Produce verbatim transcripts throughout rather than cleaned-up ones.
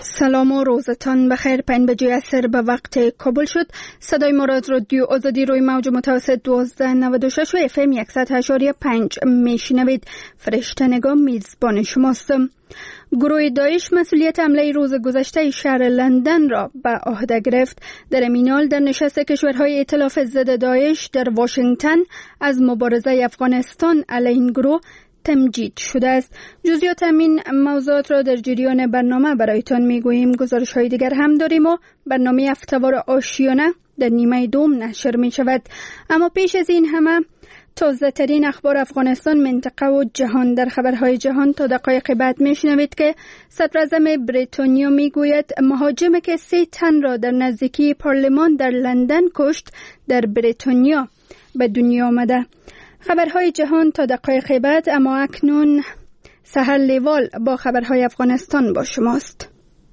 سلام و روزتان بخیر. پنج بجه عصر به وقت کابل شد. صدای ما را از رادیو آزادی روی موج متوسط دوازده نود و شش و اف ام صد و هشت و پنج میشنوید. فرشته نگاه میزبان شماست. گروه داعش مسئولیت حمله روز گذشته شهر لندن را به عهده گرفت. در این حال در نشست کشورهای ائتلاف ضد داعش در واشنگتن از مبارزه افغانستان علیه این گروه تمجید شده است. جزئیات این موضوعات را در جریان برنامه برایتان میگوییم. گزارش های دیگر هم داریم و برنامه هفته‌وار آشیانه در نیمه دوم نشر می شود. اما پیش از این همه تازه ترین اخبار افغانستان، منطقه و جهان. در خبرهای جهان تا دقایق بعد میشنوید که صدر اعظم بریتانیا میگوید مهاجم که سه تن را در نزدیکی پارلمان در لندن کشت در بریتانیا به دنیا آمده. خبرهای جهان تا دقایق بعد، اما اکنون سحر لیوال با خبرهای افغانستان با شماست.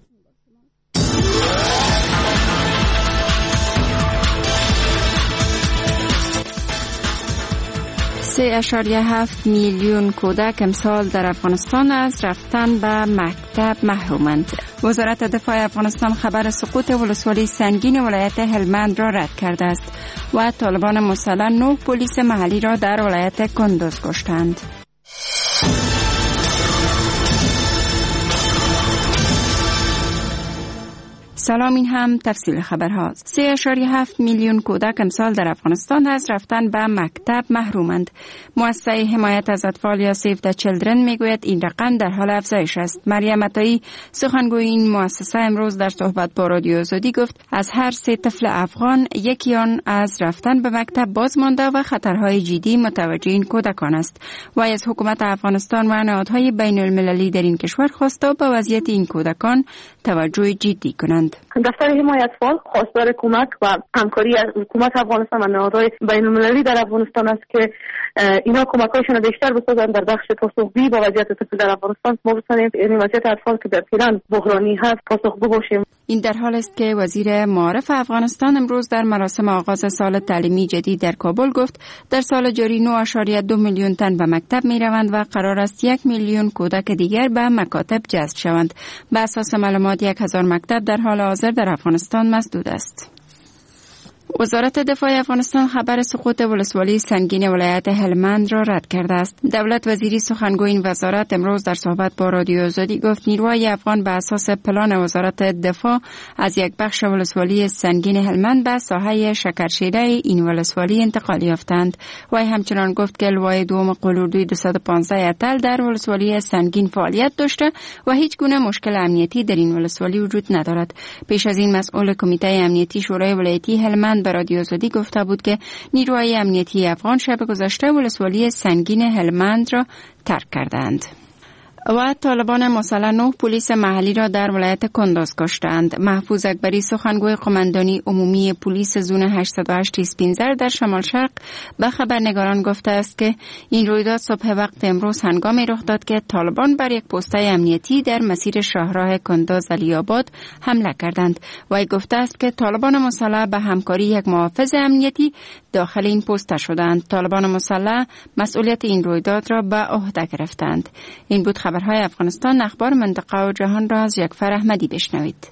سه اشاریه هفت میلیون کودک امسال در افغانستان از رفتن به مکتب محرومند. وزارت دفاع افغانستان خبر سقوط ولسوالی سنگین ولایت هلمند را رد کرده است و طالبان مسلح نه پلیس محلی را در ولایت کندوز کشتند. سلام، این هم تفصیل خبرهاست. سه اشاریه هفت میلیون کودک امسال در افغانستان از رفتن به مکتب محرومند. مؤسسه حمایت از اطفال یا سیو د چیلدرن میگوید این رقم در حال افزایش است. مریم عطایی سخنگوی این مؤسسه امروز در صحبت با رادیو آزادی گفت از هر سه طفل افغان یکی آن از رفتن به مکتب باز مانده و خطرهای جدی متوجه این کودکان است. و از حکومت افغانستان و نهادهای بین المللی در این کشور خواسته به وضعیت این کودکان توجه جدی کنند. دفتر حمایت اطفال خواستار کمک و همکاری از حکومت افغانستان و نهادهای بین المللی در افغانستان است که اینا کمک‌هایشون رو بیشتر بسازن در بخش پاسخگویی با وضعیت طفل در افغانستان. ما بتونیم این وضعیت اطفال که در پیران بحرانی هست پاسخگو باشیم. این در حال است که وزیر معارف افغانستان امروز در مراسم آغاز سال تعلیمی جدید در کابل گفت در سال جاری نه اشاریه دو میلیون تن به مکتب می روند و قرار است یک میلیون کودک دیگر به مکاتب جذب شوند. به اساس معلومات یک هزار مکتب در حال حاضر در افغانستان مسدود است. وزارت دفاع افغانستان خبر سقوط ولسوالی سنگین ولایت هلمند را رد کرده است. دولت وزیری سخنگوی این وزارت امروز در صحبت با رادیو آزادی گفت نیروهای افغان به اساس پلان وزارت دفاع از یک بخش ولسوالی سنگین هلمند به ساحه شکرشیره این ولسوالی انتقال یافتند. و همچنان گفت که لوای دوم قلوردوی دویست و پانزده اتل در ولسوالی سنگین فعالیت داشته و هیچ گونه مشکل امنیتی در این ولسوالی وجود ندارد. پیش از این مسئول کمیته امنیتی شورای ولایتی هلمند به رادیو آزادی گفته بود که نیروهای امنیتی افغان شب گذشته ولسوالی سنگین هلمند را ترک کردند. و طالبان مسلح نه پلیس محلی را در ولایت کندوز کشتند. محفوظ اکبری سخنگوی قماندانی عمومی پلیس زون هشتصد و هشت اسپینزر در شمال شرق به خبرنگاران گفته است که این رویداد صبح وقت امروز هنگامی رخ داد که طالبان بر یک پوسته امنیتی در مسیر شاهراه کندوز علی آباد حمله کردند. و گفته است که طالبان مسلح به همکاری یک محافظ امنیتی داخل این پوسته شدند. طالبان مسلح مسئولیت این رویداد را به عهده گرفتند. این بود خبرهای افغانستان. اخبار منطقه و جهان را از یکفر احمدی بشنوید.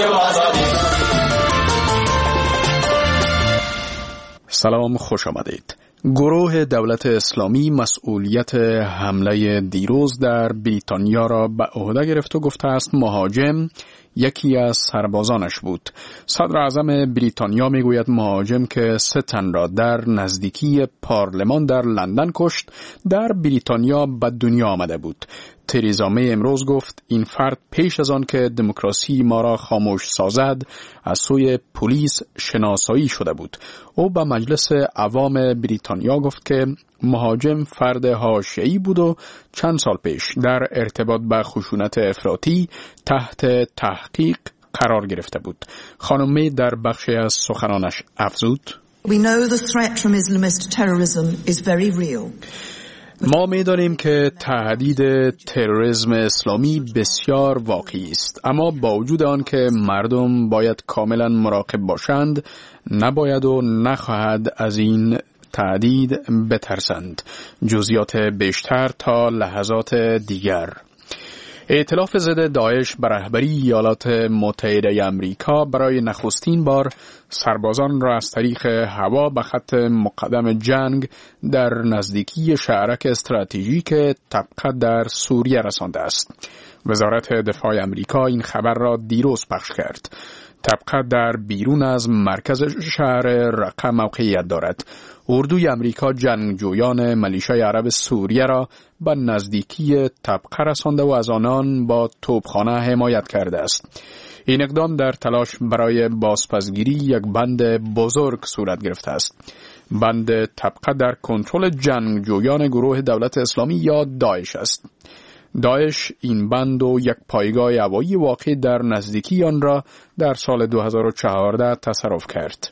سلام، خوش آمدید. گروه دولت اسلامی مسئولیت حمله دیروز در بریتانیا را به عهده گرفت و گفته است مهاجم یکی از سربازانش بود. صدر اعظم بریتانیا میگوید مهاجم که سه تن را در نزدیکی پارلمان در لندن کشت در بریتانیا به دنیا آمده بود. تریزا می امروز گفت این فرد پیش از آن که دموکراسی ما را خاموش سازد از سوی پلیس شناسایی شده بود. او به مجلس عوام بریتانیا گفت که مهاجم فرد حاشیه‌ای بود و چند سال پیش در ارتباط با خشونت افراطی تحت تحقیق قرار گرفته بود. خانم می در بخشی از سخنانش افزود: We know the threat from Islamist terrorism is very real. ما می‌دانیم که تهدید تروریسم اسلامی بسیار واقعی است، اما با وجود آن که مردم باید کاملا مراقب باشند، نباید و نخواهد از این تهدید بترسند. جزئیات بیشتر تا لحظات دیگر. ائتلاف ضد داعش به رهبری ایالات متحده آمریکا برای نخستین بار سربازان را از طریق هوا به خط مقدم جنگ در نزدیکی شهرک استراتژیک تبقه در سوریه رسانده است. وزارت دفاع آمریکا این خبر را دیروز پخش کرد. تبقه در بیرون از مرکز شهر رقه موقعیت دارد. اردوی آمریکا جنگجویان ملیشای عرب سوریه را به نزدیکی تبقه رسانده و از آنان با توپخانه حمایت کرده است. این اقدام در تلاش برای بازپسگیری یک بند بزرگ صورت گرفته است. بند تبقه در کنترل جنگجویان گروه دولت اسلامی یا داعش است. داعش این بند و یک پایگاه هوایی واقع در نزدیکی آن را در سال دو هزار و چهارده تصرف کرد.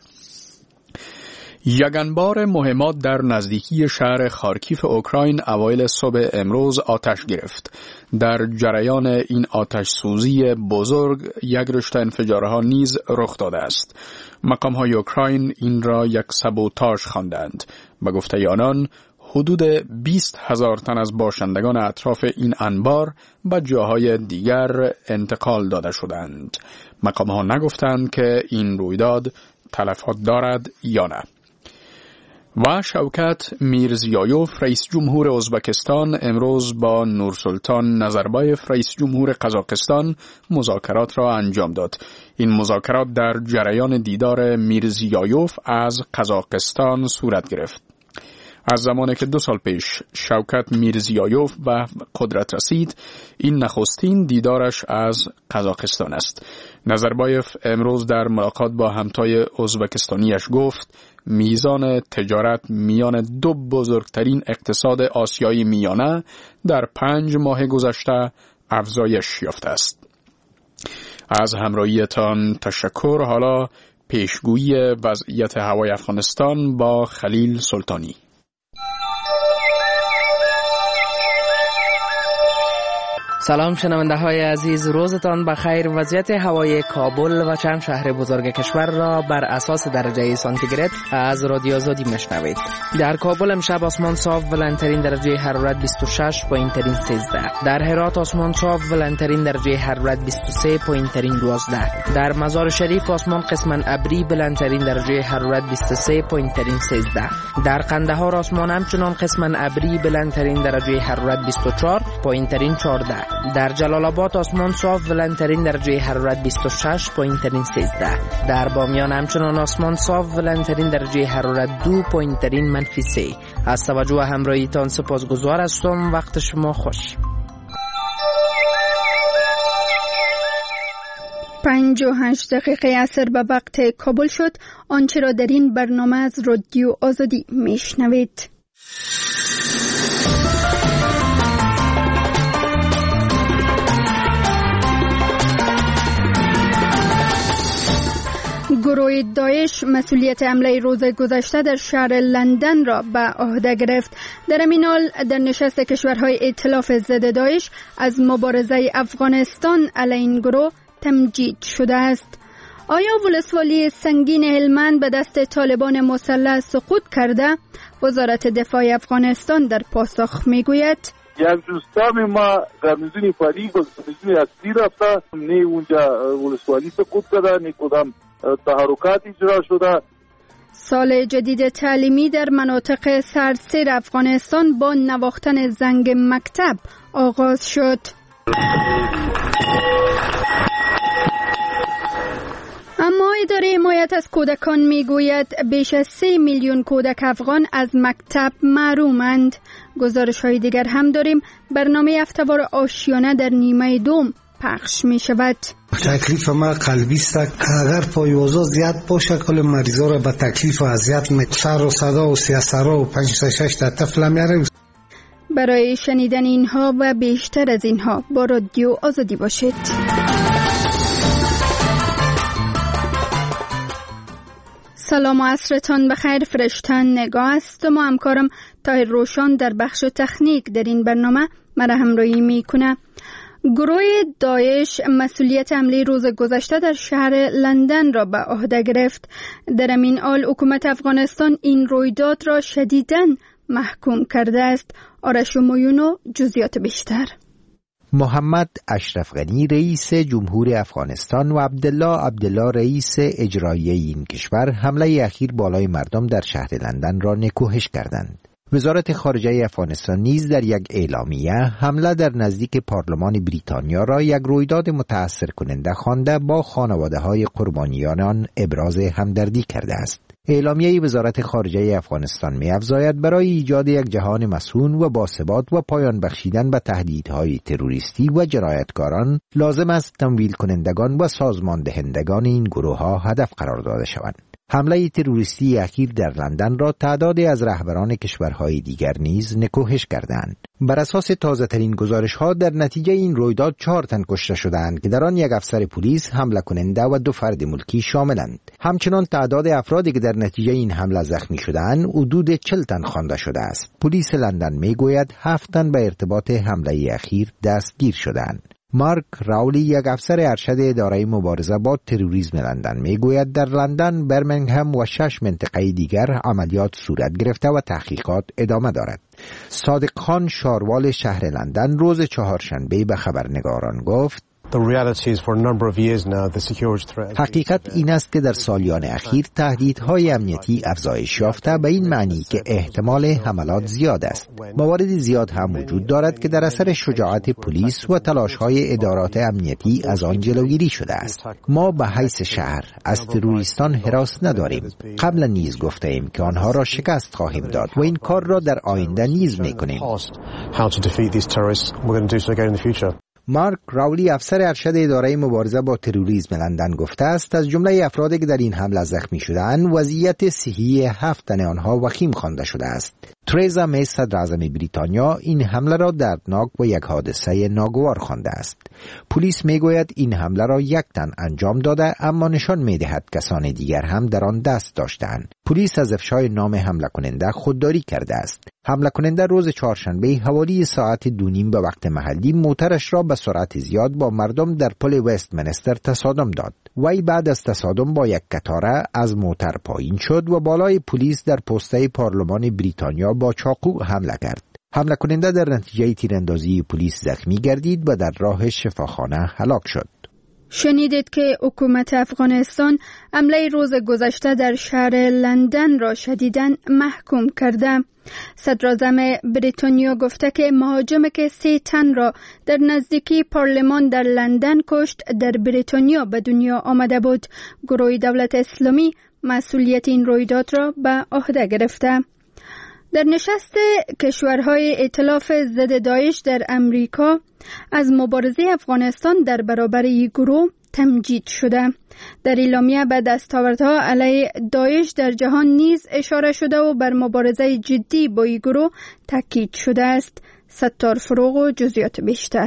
یک انبار مهمات در نزدیکی شهر خارکیف اوکراین اوایل صبح امروز آتش گرفت. در جریان این آتش سوزی بزرگ یک رشته انفجارها نیز رخ داده است. مقام‌های اوکراین این را یک سابوتاژ خواندند. به گفته آنان حدود بیست هزار تن از باشندگان اطراف این انبار به جاهای دیگر انتقال داده شدند. مقام‌ها نگفتند که این رویداد تلفات دارد یا نه. و شوکت میرزیایوف رئیس جمهور ازبکستان امروز با نورسلطان نظربایف رئیس جمهور قزاقستان مذاکرات را انجام داد. این مذاکرات در جریان دیدار میرزیایوف از قزاقستان صورت گرفت. از زمانی که دو سال پیش شوکت میرزیایوف به قدرت رسید، این نخستین دیدارش از قزاقستان است. نظربایف امروز در ملاقات با همتای ازبکستانیش گفت میزان تجارت میان دو بزرگترین اقتصاد آسیای میانه در پنج ماه گذشته افزایش یافته است. از همراهیتان تشکر. حالا پیشگویی وضعیت هوای افغانستان با خلیل سلطانی. سلام شنونده های عزیز، روزتان بخیر. وضعیت هوای کابل و چند شهر بزرگ کشور را بر اساس درجه سانتیگراد از رادیو آزادی میشنوید. در کابل امشب آسمان صاف بلندترین درجه حرارت بیست و شش، پایینترین سیزده. در هرات آسمان صاف بلندترین درجه حرارت بیست و سه، پایینترین دوازده. در مزار شریف آسمان قسما ابری بلندترین درجه حرارت بیست و سه، پایینترین سیزده. در قندهار آسمان همچنان قسما ابری بلندترین درجه حرارت بیست و چهار، پایینترین چهارده. در جلال آباد آسمان صاف بلندترین درجه حرارت بیست و شش، پایینترین سیزده. در بامیان همچنان آسمان صاف بلندترین درجه حرارت دو، پایینترین منفی سه. از توجه همراهیتان سپاسگزار هستم. وقت شما خوش. پنج و هشت دقیقه عصر به وقت کابل شد. آنچه را در این برنامه از رادیو آزادی میشنوید. گروه داعش مسئولیت حمله روز گذشته در شهر لندن را به عهده گرفت. در این حال در نشست کشورهای ائتلاف ضد داعش از مبارزه افغانستان علیه این گروه تمجید شده است. آیا ولسوالی سنگین هلمند به دست طالبان مسلح سقوط کرده؟ وزارت دفاع افغانستان در پاسخ میگوید یک دوستان ما گرمزونی فریق و گرمزونی اصلی رفته، نه اونجا ولسوالی سقوط کرده، نه کدام تحرکات اجرا شده. سال جدید تعلیمی در مناطق سرسیر افغانستان با نواختن زنگ مکتب آغاز شد. اما اداره حمایت از کودکان میگوید بیش از سه میلیون کودک افغان از مکتب محرومند. گزارش های دیگر هم داریم. برنامه هفته‌وار آشیانه در نیمه دوم پخش می شود. تکلیف ما قلبی است. اگر پایوازا زیاد باشه کل مریضا را به تکلیف و اذیت می سر و صدا و سیاسرا و پنج تا شش تا طفل میاره. برای شنیدن اینها و بیشتر از اینها با رادیو آزادی باشید. سلام و عصرتان بخیر. فرشتن نگاه است. ما همکارم طاهر روشن در بخش تکنیک در این برنامه مرا همراهی میکنه. گروه داعش مسئولیت حمله روز گذشته در شهر لندن را به عهده گرفت. در این حال حکومت افغانستان این رویداد را شدیداً محکوم کرده است. آرش مویونو جزئیات بیشتر. محمد اشرف غنی رئیس جمهور افغانستان و عبدالله عبدالله رئیس اجرایی این کشور حمله اخیر بالای مردم در شهر لندن را نکوهش کردند. وزارت خارجه افغانستان نیز در یک اعلامیه حمله در نزدیک پارلمان بریتانیا را یک رویداد متأثر کننده خوانده با خانواده های قربانیان آن ابراز همدردی کرده است. اعلامیه وزارت خارجه افغانستان می افزاید برای ایجاد یک جهان مسئول و باثبات و پایان بخشیدن به تهدیدهای تروریستی و جنایتکاران لازم است تمویل کنندگان و سازمان دهندگان این گروه ها هدف قرار داده شوند. حمله تروریستی اخیر در لندن را تعدادی از رهبران کشورهای دیگر نیز نکوهش کردند. بر اساس تازه ترین گزارش ها در نتیجه این رویداد چهار تن کشته شدند که در آن یک افسر پلیس، حمله کننده و دو فرد ملکی شاملند. همچنان تعداد افرادی که در نتیجه این حمله زخمی شدند حدود چهل تن خوانده شده است. پلیس لندن میگوید هفت تن به ارتباط حمله اخیر دستگیر شدند. مارک راولی یک افسر ارشد اداره مبارزه با تروریسم لندن میگوید در لندن، برمنگهم و شش منطقه دیگر عملیات صورت گرفته و تحقیقات ادامه دارد. صادق خان شاروال شهر لندن روز چهارشنبه به خبرنگاران گفت: حقیقت این است که در سالیان اخیر تهدیدهای امنیتی افزایش یافته، به این معنی که احتمال حملات زیاد است. موارد زیاد هم وجود دارد که در اثر شجاعت پلیس و تلاش‌های ادارات امنیتی از آن جلوگیری شده است. ما به حیث شهر از تروریستان هراس نداریم. قبلا نیز گفته ایم که آنها را شکست خواهیم داد و این کار را در آینده نیز می‌کنیم. مارک راولی افسر ارشد اداره مبارزه با تروریسم لندن گفته است از جمله افرادی که در این حمله زخمی شدند، وضعیت صحی هفت تن آنها وخیم خوانده شده است. تریزا می صدر اعظم بریتانیا این حمله را دردناک و یک حادثه ناگوار خوانده است. پلیس میگوید این حمله را یک تن انجام داده، اما نشان میدهد کسان دیگر هم در آن دست داشتند. پلیس از افشای نام حمله کننده خودداری کرده است. حمله کننده روز چهارشنبه حوالی ساعت دو نیم به وقت محلی موترش را به سرعت زیاد با مردم در پل وستمنستر تصادم داد. وی بعد از تصادم با یک کتاره از موتر پایین شد و بالای پلیس در پسته پارلمان بریتانیا با چاقو حمله کرد. حمله کننده در نتیجه تیراندازی پلیس زخمی گردید و در راه شفاخانه هلاک شد. شنیدید که حکومت افغانستان حمله روز گذشته در شهر لندن را شدیداً محکوم کرده. صدراعظم بریتانیا گفته که مهاجمی که سه تن را در نزدیکی پارلمان در لندن کشت در بریتانیا به دنیا آمده بود. گروه دولت اسلامی مسئولیت این رویداد را به عهده گرفته. در نشست کشورهای ائتلاف ضد داعش در امریکا از مبارزه افغانستان در برابر این گروه تمجید شده. در اعلامیه به دستاوردها علیه داعش در جهان نیز اشاره شده و بر مبارزه جدی با این گروه تاکید شده است. ستار فروغ و جزئیات بیشتر.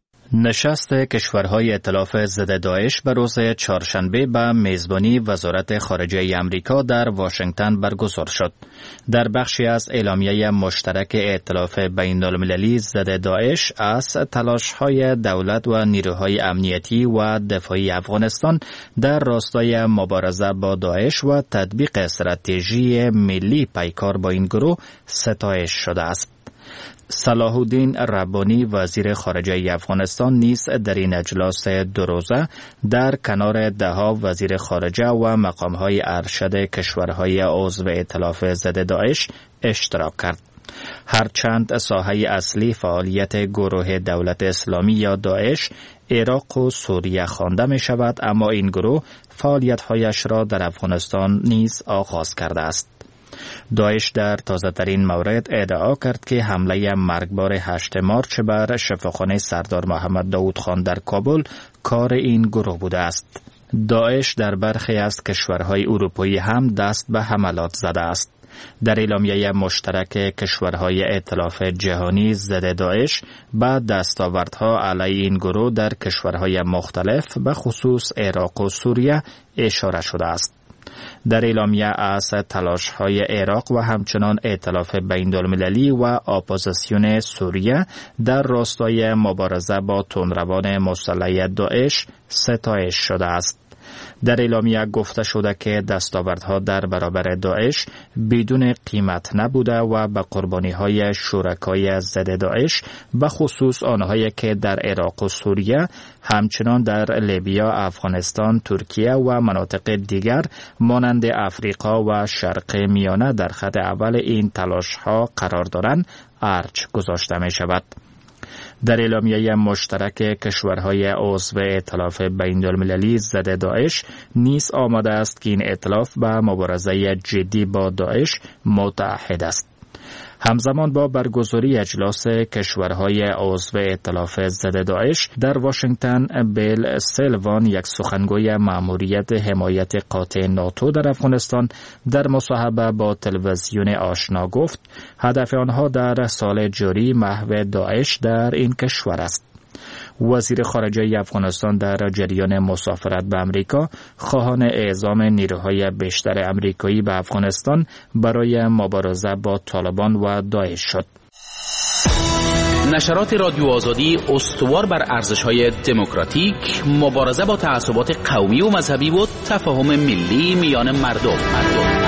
نشست کشورهای ائتلاف ضد داعش به روز چهارشنبه به میزبانی وزارت خارجه امریکا در واشنگتن برگزار شد. در بخشی از اعلامیه مشترک ائتلاف بین‌المللی ضد داعش از تلاش‌های دولت و نیروهای امنیتی و دفاعی افغانستان در راستای مبارزه با داعش و تطبیق استراتژی ملی پیکار با این گروه ستایش شده است. صلاح الدین ربانی وزیر خارجه افغانستان نیز در این اجلاس دو روزه در کنار دهها وزیر خارجه و مقامهای ارشد کشورهای عضو ائتلاف ضد داعش اشتراک کرد. هرچند ساحه اصلی فعالیت گروه دولت اسلامی یا داعش عراق و سوریه خوانده می شود، اما این گروه فعالیت‌هایش را در افغانستان نیز آغاز کرده است. داعش در تازه ترین مورد ادعا کرد که حمله مرگبار هشت مارچ بر شفاخانه سردار محمد داود خان در کابل کار این گروه بوده است. داعش در برخی از کشورهای اروپایی هم دست به حملات زده است. در اعلامیه مشترک کشورهای ائتلاف جهانی ضد داعش به دستاوردها علیه این گروه در کشورهای مختلف به خصوص عراق و سوریه اشاره شده است. در اعلامیه از تلاش‌های عراق و همچنان ائتلاف بین‌المللی و اپوزیسیون سوریه در راستای مبارزه با تندروان مسلح داعش ستایش شده است. در اعلامیه گفته شده که دستاوردها در برابر داعش بدون قیمت نبوده و به قربانی‌های شرکای ضد داعش به خصوص آنهایی که در عراق و سوریه، همچنان در لیبیا، افغانستان، ترکیه و مناطق دیگر مانند افریقا و شرق میانه در خط اول این تلاش‌ها قرار دارند ارج گذاشته می شود. در اعلامیه مشترک کشورهای عضو ائتلاف بین‌المللی ضد داعش نیز آماده است که این ائتلاف به مبارزه جدی با داعش متحد است. همزمان با برگزاری اجلاس کشورهای عضو ائتلاف ضد داعش در واشنگتن، بیل سلوان، یک سخنگوی مأموریت حمایت قاطع ناتو در افغانستان، در مصاحبه با تلویزیون آشنا گفت هدف آنها در سال جاری محو داعش در این کشور است. وزیر خارجه افغانستان در جریان مسافرت به امریکا خواهان اعزام نیروهای بیشتر امریکایی به افغانستان برای مبارزه با طالبان و داعش شد. نشرات رادیو آزادی استوار بر ارزش‌های دموکراتیک، مبارزه با تعصبات قومی و مذهبی و تفاهم ملی میان مردم. مردم.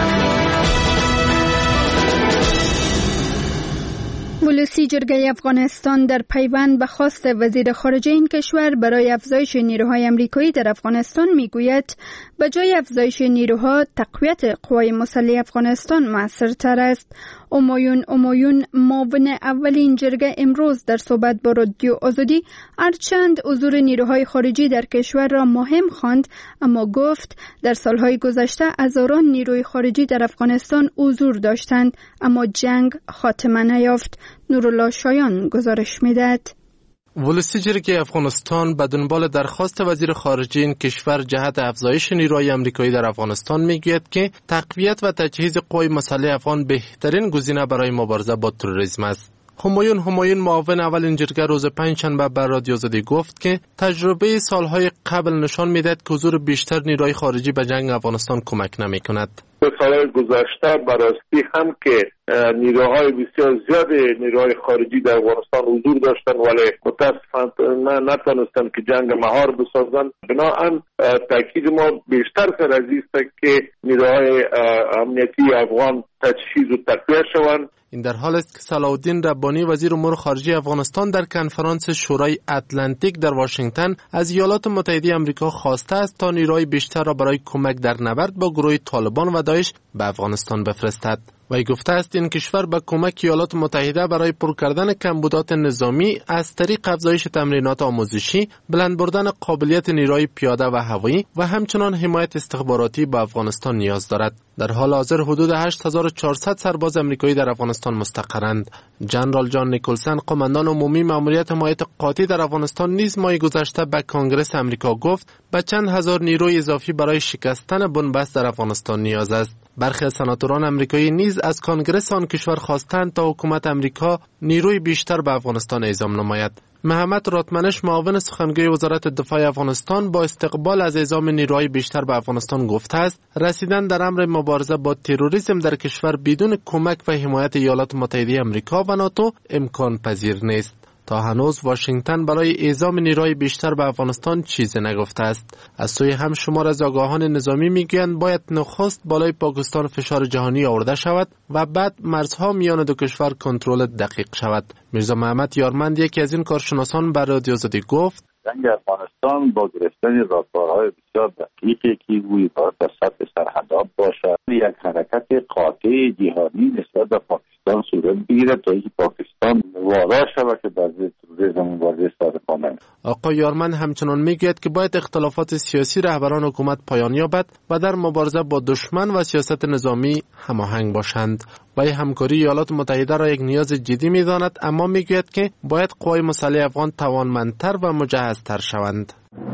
ولسی جرگه افغانستان در پیوند به خواست وزیر خارجه این کشور برای افزایش نیروهای امریکایی در افغانستان میگوید به جای افزایش نیروها تقویت قوای مسلح افغانستان مؤثرتر است. امایون امایون معاون اول این جرگه امروز در صحبت با رادیو آزادی هرچند حضور نیروهای خارجی در کشور را مهم خواند، اما گفت در سالهای گذشته هزاران نیروی خارجی در افغانستان حضور داشتند اما جنگ خاتمه نیافت. نورالله شایان گزارش می‌دهد. ولسی جرگه افغانستان به دنبال درخواست وزیر خارجه این کشور جهت افزایش نیروهای امریکایی در افغانستان میگوید که تقویت و تجهیز قوای مسلح افغان بهترین گزینه برای مبارزه با تروریسم است. همایون همایون معاون اول این جرگه روز پنجشنبه بر رادیو آزادی گفت که تجربه سالهای قبل نشان میدهد که حضور بیشتر نیروهای خارجی به جنگ افغانستان کمک نمیکند. سالهای گذشته براستی هم که نیروهای بسیار زیاد نیروهای خارجی در افغانستان حضور داشتند ولی متاسفانه نتوانستند که جنگ مهار بسازند. بنابراین تاکید ما بیشتر سر از است که نیروهای امنیتی افغان تجهیز و تقویت شوند. این در حال است که صلاح الدین ربانی وزیر امور خارجه افغانستان در کنفرانس شورای اتلانتیک در واشنگتن از ایالات متحده آمریکا خواسته است تا نیروهای بیشتر را برای کمک در نبرد با گروه طالبان و داعش به افغانستان بفرستد. وی گفته است این کشور به کمک ایالات متحده برای پر کردن کمبودات نظامی از طریق افزایش تمرینات آموزشی، بلند بردن قابلیت نیروهای پیاده و هوایی و همچنان حمایت استخباراتی به افغانستان نیاز دارد. در حال حاضر حدود هشت هزار و چهارصد سرباز امریکایی در افغانستان مستقرند. جنرال جان نیکلسن، قماندان عمومی مأموریت حمایت قاطع در افغانستان، نیز ماه گذشته به کنگره امریکا گفت به چند هزار نیروی اضافی برای شکستن بنبست در افغانستان نیاز است. برخی سناتوران امریکایی نیز از کنگره آن کشور خواستند تا حکومت امریکا نیروی بیشتر به افغانستان اعزام نماید. محمد راتمنش، معاون سخنگوی وزارت دفاع افغانستان، با استقبال از اعزام نیروهای بیشتر به افغانستان گفته است رسیدن در امر مبارزه با تروریسم در کشور بدون کمک و حمایت ایالات متحده آمریکا و ناتو امکان پذیر نیست. تا هنوز واشنگتن برای اعزام نیروهای بیشتر به افغانستان چیزی نگفته است. از سوی هم شمار از آگاهان نظامی میگویند باید نخست بالای پاکستان فشار جهانی آورده شود و بعد مرزها میان دو کشور کنترل دقیق شود. میرزا محمد یارمند، یکی از این کارشناسان، بر رادیو آزادی گفت جنگ افغانستان با گرفتن راهکارهای بسیار دقیقی که گویی باید در سطح سرحدات باشد، یک حرکت قاطع جهانی نسبت به پاکستان صورت بگیرد تا اینکه پاکستان وادار شود که در تروریسم مبارزه صادقانه. آقای یارمند همچنان میگوید که باید اختلافات سیاسی رهبران حکومت پایان یابد و در مبارزه با دشمن و سیاست نظامی هماهنگ باشند. و همکاری ایالات متحده را یک نیاز جدی می‌داند، اما میگوید که باید قوای مسلح افغان توانمندتر و مجهزتر شوند.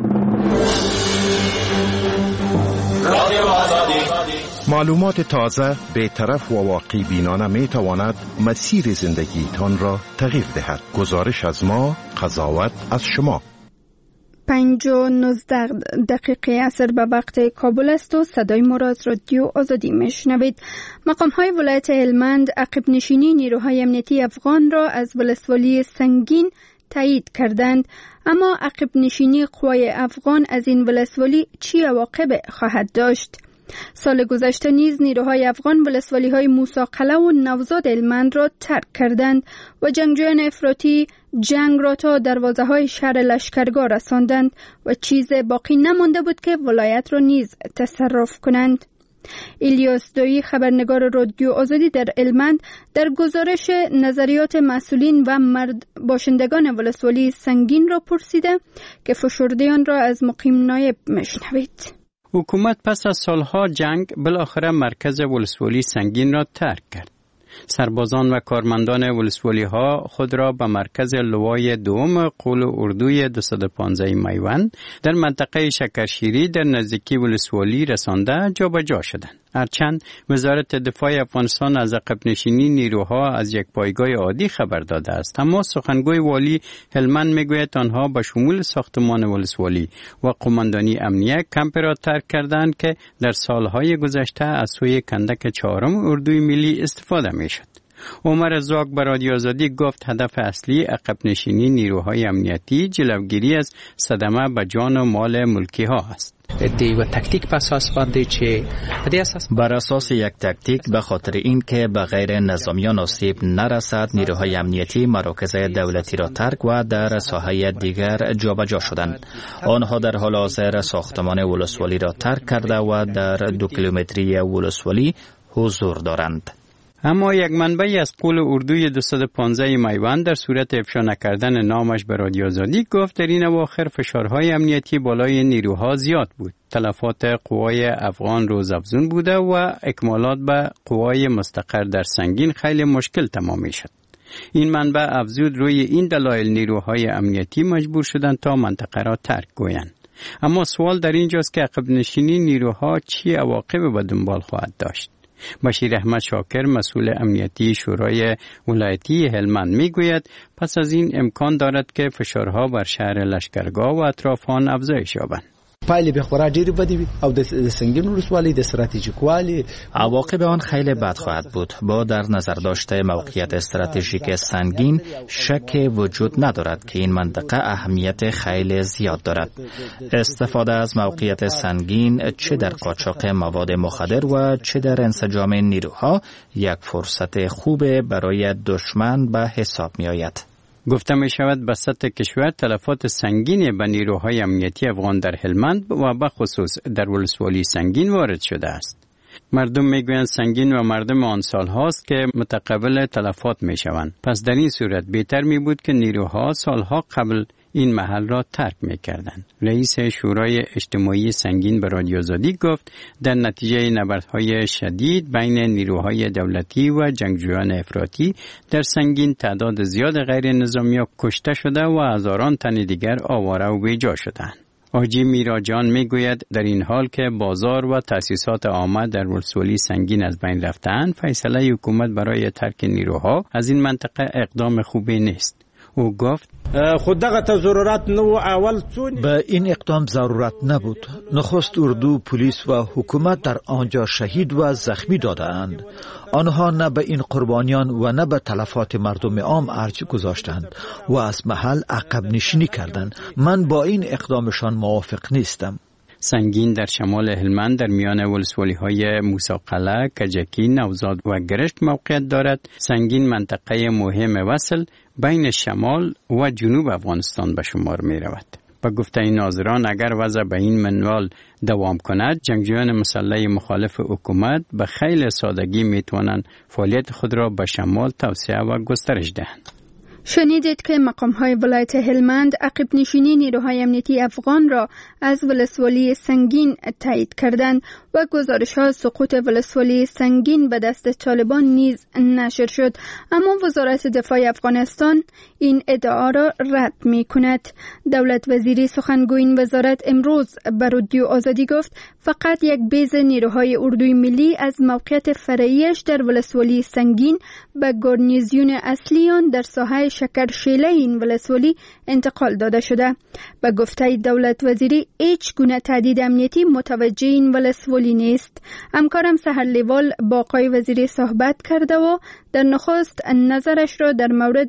معلومات تازه، بی‌طرف و واقع بینانه می تواند مسیر زندگیتان را تغییر دهد. گزارش از ما، قضاوت از شما. پنج و نوزده دقیقه عصر به وقت کابل است و صدای ما را از رادیو آزادی میشنوید. مقام های ولایت هلمند عقب نشینی نیروهای امنیتی افغان را از ولسوالی سنگین تایید کردند. اما عقب نشینی قوای افغان از این ولسوالی چی عواقب خواهد داشت؟ سال گذشته نیز نیروهای افغان ولسوالی‌های موسی قلعه و نوزاد هلمند را ترک کردند و جنگجویان افراطی جنگ را تا دروازه‌های شهر لشکرگاه رساندند و چیز باقی نمانده بود که ولایت را نیز تصرف کنند. الیاس دویی خبرنگار رادیو آزادی در هلمند در گزارش نظریات مسئولین و مرد باشندگان ولسوالی سنگین را پرسیده که فشرده آن را از مقیم نایب میشنوید. حکومت پس از سالها جنگ بالاخره مرکز ولسوالی سنگین را ترک کرد. سربازان و کارمندان ولسوالی ها خود را به مرکز لوای دوم قول اردوی دویست و پانزده میوند در منطقه شکرشیری در نزدیکی ولسوالی رسانده جابجا شدند. هرچند وزارت دفاع افغانستان از عقب نشینی نیروها از یک پایگاه عادی خبر داده است، اما سخنگوی والی هلمند میگوید آنها به شمول ساختمان ولسوالی و قماندانی امنیه کمپ را ترک کردند که در سالهای گذشته از سوی کندک چهارم اردوی ملی استفاده میشد. عمر زاک به رادیو آزادی گفت هدف اصلی عقب نشینی نیروهای امنیتی جلوگیری از صدمه به جان و مال ملکی ها است. دیو تکتیک بر اساس باندې چې بر اساس یک تکتیک به خاطر این که به غیر نظامیان آسیب نرسد نیروهای امنیتی مراکز دولتی را ترک و در ساحه دیگر جابجا شدند. آنها در حال حاضر ساختمان ولسوالی را ترک کرده و در دو کیلومتری ولسوالی حضور دارند. اما یک منبعی از قول اردوی دویست و پانزده میوند در صورت افشا نکردن نامش به رادیو آزادی گفت در این اواخر فشارهای امنیتی بالای نیروها زیاد بود. تلفات قوای افغان روزافزون بوده و اکمالات به قوای مستقر در سنگین خیلی مشکل تمام می شد. این منبع افزود روی این دلایل نیروهای امنیتی مجبور شدند تا منطقه را ترک گویند. اما سوال در اینجاست که عقب نشینی نیروها چی عواقب به دنبال خواهد داشت؟ بشیر احمد شاکر مسئول امنیتی شورای ولایتی هلمند میگوید پس از این امکان دارد که فشارها بر شهر لشکرگاه و اطراف آن افزایش یابند. پایله به خورا ډېر بدی وي او د سنگین ولسوالۍ د استراتیژیک والی عواقب آن خیلی بد خواهد بود. با در نظر داشته موقعیت استراتژیک سنگین شک وجود ندارد که این منطقه اهمیت خیلی زیاد دارد. استفاده از موقعیت سنگین چه در قاچاق مواد مخدر و چه در انسجام نیروها یک فرصت خوب برای دشمن به حساب می آید. گفته می شود به سطح کشور تلفات سنگینی به نیروهای امنیتی افغان در هلمند و به خصوص در ولسوالی سنگین وارد شده است. مردم می گویند سنگین و مردم آن سال هاست که متقبل تلفات می شوند. پس در این صورت بهتر می بود که نیروها سالها قبل این محل را ترک می کردند. رئیس شورای اجتماعی سنگین به رادیو آزادی گفت در نتیجه نبردهای شدید بین نیروهای دولتی و جنگجویان افراطی در سنگین تعداد زیاد غیر نظامیان کشته شده و هزاران تن دیگر آواره و بیجا شدند. آجی میراجان میگوید در این حال که بازار و تأسیسات عامه در ولسوالی سنگین از بین رفتند، فیصله حکومت برای ترک نیروها از این منطقه اقدام خوبی نیست. او گفت خود دغه ضرورت نو اول چون به این اقدام ضرورت نبود. نخست اردو، پلیس و حکومت در آنجا شهید و زخمی دادند. آنها نه به این قربانیان و نه به تلفات مردم عام ارج گذاشتند و از محل عقب نشینی کردند. من با این اقدامشان موافق نیستم. سنگین در شمال هلمند در میان ولسوالی های موسی قلعه، کجکی، نوزاد و گرشت موقعیت دارد. سنگین منطقه مهم وصل بین شمال و جنوب افغانستان به شمار می رود. با گفته این ناظران اگر وضع به این منوال دوام کند، جنگجویان مسلح مخالف حکومت به خیلی سادگی می توانند فعالیت خود را به شمال توسعه و گسترش دهند. شنیدید که مقام‌های ولایت هلمند عقب نشینی نیروهای امنیتی افغان را از ولسوالی سنگین تایید کردند و گزارش‌ها سقوط ولسوالی سنگین به دست طالبان نیز نشر شد، اما وزارت دفاع افغانستان این ادعا را رد می‌کند. دولت وزیری سخنگوی این وزارت امروز به رادیو آزادی گفت فقط یک بیض نیروهای اردوی ملی از موقعیت فرعیش در ولسوالی سنگین به گارنیزیون اصلی آن در ساحه شکرشیله این ولسوالی انتقال داده شده. به گفته دولت وزیری هیچ گونه تهدید امنیتی متوجه این ولسوالی نیست. همکارم سحر لیوال با آقای وزیری صحبت کرده و در نخست نظرش را در مورد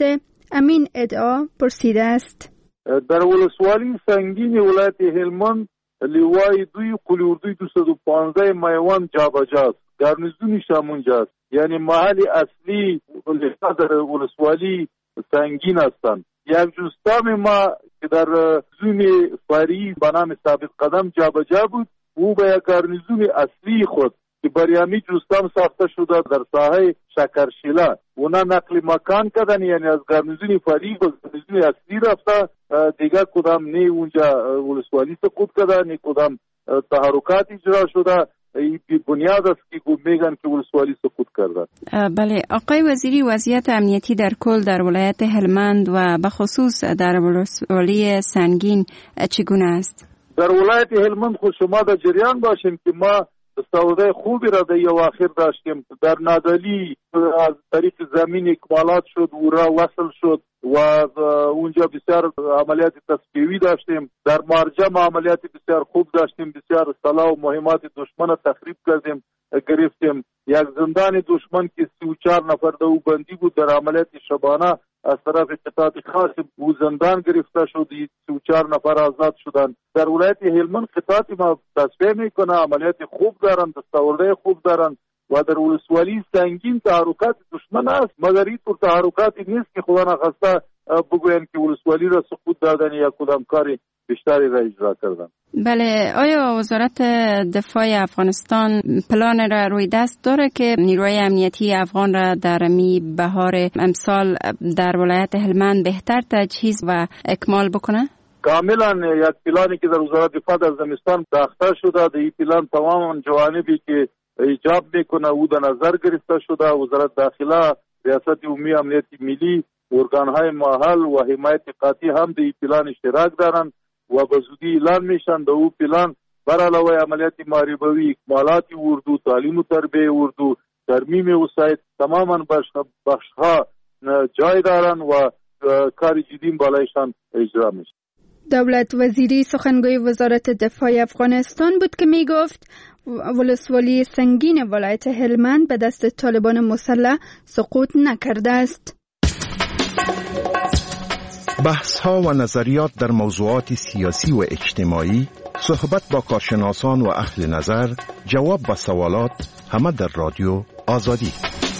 امین ادعا پرسیده است. در ولسوالی سنگین ولایت هلمند لیوای دوی قلی اردوی دویست و پانزده میوان جابجاست، گارنیزونش همونجاست، یعنی محل اصلی در ولسوالی سنگین هستند. یک جستام ما که در زون فاری به نام ثابت قدم جابجا بود، او به یک گارنیزون اصلی خود که بریامی جستام ساخته شده در ساحه شکرشیلا اونا نقل مکان کردن، یعنی از گارنیزون فاری به گارنیزون اصلی رفته. دیگر کدام نه اونجا ولسوالی سقوط کرده، نه کدام تحرکات اجرا شده. این بنیاد است که میگن که ولسوالی سقوط کرده. بله آقای وزیری، وضعیت امنیتی در کل در ولایت هلمند و به خصوص در ولسوالی سنگین چگونه است؟ در ولایت هلمند خود شما در جریان باشیم که ما استفاده خوبی را در اواخر داشتیم. در نادلی از طریق زمین اکمالات شد، او را وصل شد و اونجا بسیار عملیات تصفیوی داشتیم. در مارجم عملیات بسیار خوب داشتیم، بسیار سلاح و مهمات دشمن تخریب کردیم، گرفتیم. یک زندان دشمن که سی و چهار نفر در او بندی بود، در عملیات شبانه از طرف قطاعت خاص او زندان گرفته شد، سی و چهار نفر آزاد شدند. در ولایت هلمند قطاعت ما تصفیه میکنه، عملیات خوب دارند، دستاورده خوب دارند و در ولسوالی سنگین تحرکات دشمن است، مگر این طور تحرکاتی نیست که خدا نخواسته بگوین که ولسوالی را سقوط دادن یا کدام کاری بیشتری را اجرا کردن. بله، آیا وزارت دفاع افغانستان پلان را روی دست داره که نیروی امنیتی افغان را در می بهار امسال در ولایت هلمند بهتر تجهیز و اکمال بکنه؟ کاملا یک پلانی که در وزارت دفاع در زمستان ساخته شده، در این پلان تمام جوانبی که ایجاب میکنه او در نظر گرفته شده. وزارت داخله، ریاست عمومی امنیت ملی، ارگانهای محل و حمایت قاطع هم در این پلان اشتراک دارند و به زودی اعلان میشن. در او پلان بر علاوه عملیات محاربوی، اکمالات اردو، تعلیم و تربیه اردو، ترمیم وسایط، تماما بخشها جای دارند و کار جدی بالایشان اجرا میشه. دولت وزیری سخنگوی وزارت دفاع افغانستان بود که می گفت ولسوالی سنگین ولایت هلمند به دست طالبان مسلح سقوط نکرده است. بحث ها و نظریات در موضوعات سیاسی و اجتماعی، صحبت با کارشناسان و اهل نظر، جواب به سوالات، همه در رادیو آزادی.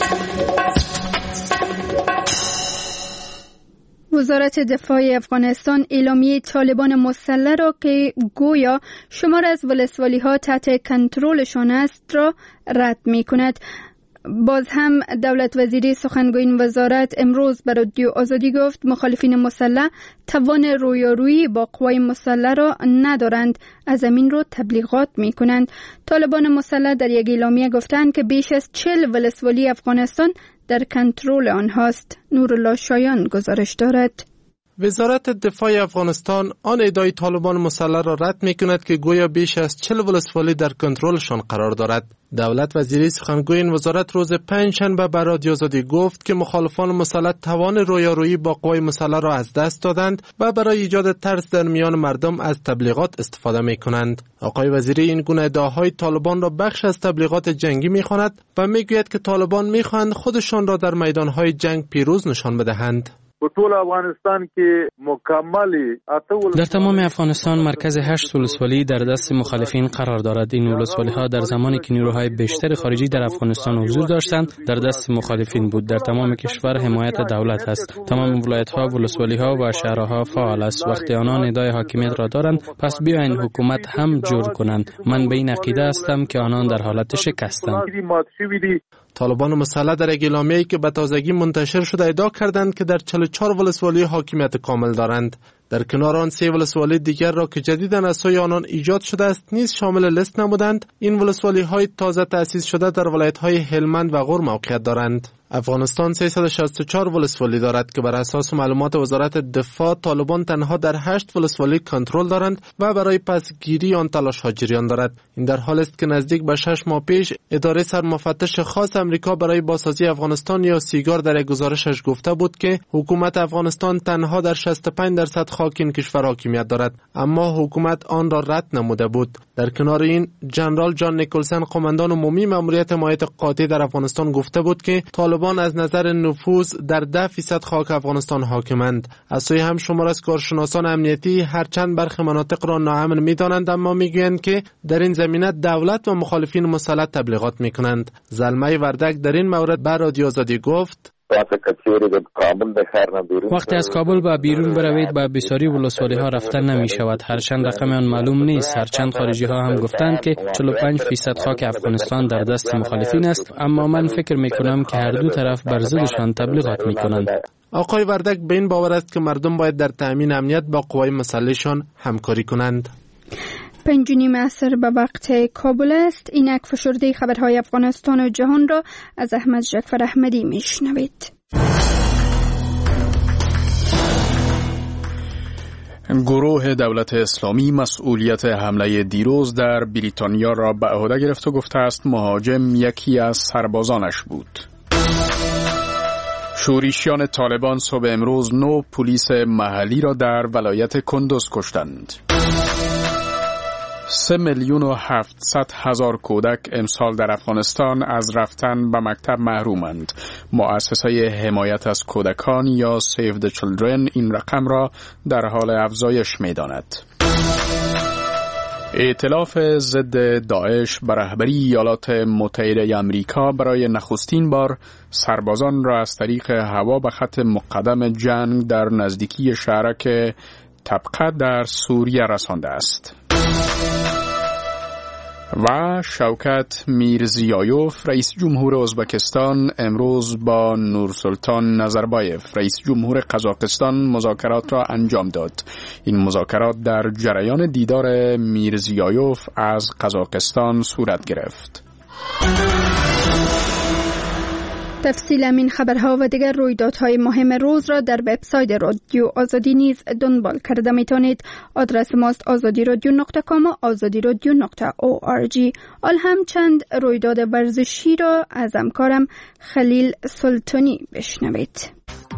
وزارت دفاع افغانستان اعلامیه طالبان مسلح را که گویا شمار از ولسوالی ها تحت کنترلشان است را رد می کند. باز هم دولت وزیری سخنگوی این وزارت امروز بر رادیو آزادی گفت مخالفین مسلح توان رویارویی با قوای مسلح را ندارند، از زمین رو تبلیغات می کنند. طالبان مسلح در یک اعلامیه گفتند که بیش از چهل ولسوالی افغانستان در کنترل آنهاست. نورالله شایان گزارش دارد. وزارت دفاع افغانستان آن ادعای طالبان مسلح را رد می کند که گویا بیش از چهل ولسوالی در کنترلشان قرار دارد. دولت وزیری سخنگوی این وزارت روز پنجشنبه به رادیو آزادی گفت که مخالفان مسلح توان رویارویی با قوای مسلح را از دست دادند و برای ایجاد ترس در میان مردم از تبلیغات استفاده می کنند. آقای وزیری این گونه ادعاهای طالبان را بخش از تبلیغات جنگی می خواند و می گوید که طالبان می خواهند خودشان را در میدانهای جنگ پیروز نشان بدهند. افغانستان که مکملی در تمام افغانستان مرکز هشت ولسوالی در دست مخالفین قرار دارد. این ولسوالی ها در زمانی که نیروهای بیشتر خارجی در افغانستان حضور داشتند در دست مخالفین بود. در تمام کشور حمایت دولت است. تمام ولایت ها، ولسوالی ها و شهرها فعال است. وقتی آنها ندای حاکمیت را دارند پس بیاین حکومت هم جور کنند. من به این عقیده هستم که آنان در حالت شکستند. طالبان مسلح در یک اعلامیه‌ای که به تازگی منتشر شده ادعا کردند که در چهل و چهار ولسوالی حاکمیت کامل دارند. در کنار آن سه ولسوالی دیگر را که جدیداً از سوی آنان ایجاد شده است نیز شامل لیست نمودند. این ولسوالی های تازه تأسیس شده در ولایت های هلمند و غور موقعیت دارند. افغانستان سیصد و شصت و چهار ولسوالی دارد که بر اساس معلومات وزارت دفاع طالبان تنها در هشت ولسوالی کنترل دارند و برای پسگیری آن تلاش ها جریان دارد. این در حالی است که نزدیک به شش ماه پیش اداره سرمفتش خاص امریکا برای بازسازی افغانستان یا سیگار در یک گزارشش گفته بود که حکومت افغانستان تنها در شصت و پنج درصد خاک این کشور حاکمیت دارد، اما حکومت آن را رد نموده بود. در کنار این جنرال جان نیکلسن قماندان عمومی ماموریت حمایت قاطع در افغانستان گفته بود که طالبان طالبان از نظر نفوذ در ده فیصد خاک افغانستان حاکمند. از سوی هم شمار از کارشناسان امنیتی هرچند برخی مناطق را ناامن می‌دانند، اما میگویند که در این زمینه دولت و مخالفین مسلح تبلیغات می‌کنند. زلمه وردک در این مورد به رادیو آزادی گفت: وقتی از کابل به بیرون بروید به بسیاری ولسوالی ها رفتن نمی شود. هرچند رقم آن معلوم نیست. هرچند خارجی ها هم گفتند که چهل و پنج فیصد خاک افغانستان در دست مخالفین است، اما من فکر می کنم که هر دو طرف بر ضدشان تبلیغات می کنند. آقای وردک به این باور است که مردم باید در تأمین امنیت با قوای مسلحشان همکاری کنند. پنج و نیم عصر به وقت کابل است. اینک فشرده خبرهای افغانستان و جهان را از احمد جعفر احمدی میشنوید. گروه دولت اسلامی مسئولیت حمله دیروز در بریتانیا را به عهده گرفت و گفته است مهاجم یکی از سربازانش بود. شورشیان طالبان صبح امروز نو پلیس محلی را در ولایت کندوز کشتند. سه میلیون و هفتصد هزار کودک امسال در افغانستان از رفتن به مکتب محرومند. مؤسسه حمایت از کودکان یا Save the Children این رقم را در حال افزایش می‌داند. ائتلاف ضد داعش به رهبری ایالات متحده آمریکا برای نخستین بار سربازان را از طریق هوا به خط مقدم جنگ در نزدیکی شهرک طبقه در سوریه رسانده است. و شوکت میرزیایوف رئیس جمهور ازبکستان امروز با نورسلطان نظربایف رئیس جمهور قزاقستان مذاکرات را انجام داد. این مذاکرات در جریان دیدار میرزیایوف از قزاقستان صورت گرفت. تفصیل این خبرها و دیگر رویدادهای مهم روز را در وبسایت رادیو آزادی نیز دنبال کرده میتونید. آدرس ماست آزادی رادیو نقطه کام و آزادی رادیو نقطه او آر جی. آل هم چند رویداد ورزشی را از همکارم خلیل سلطانی بشنوید.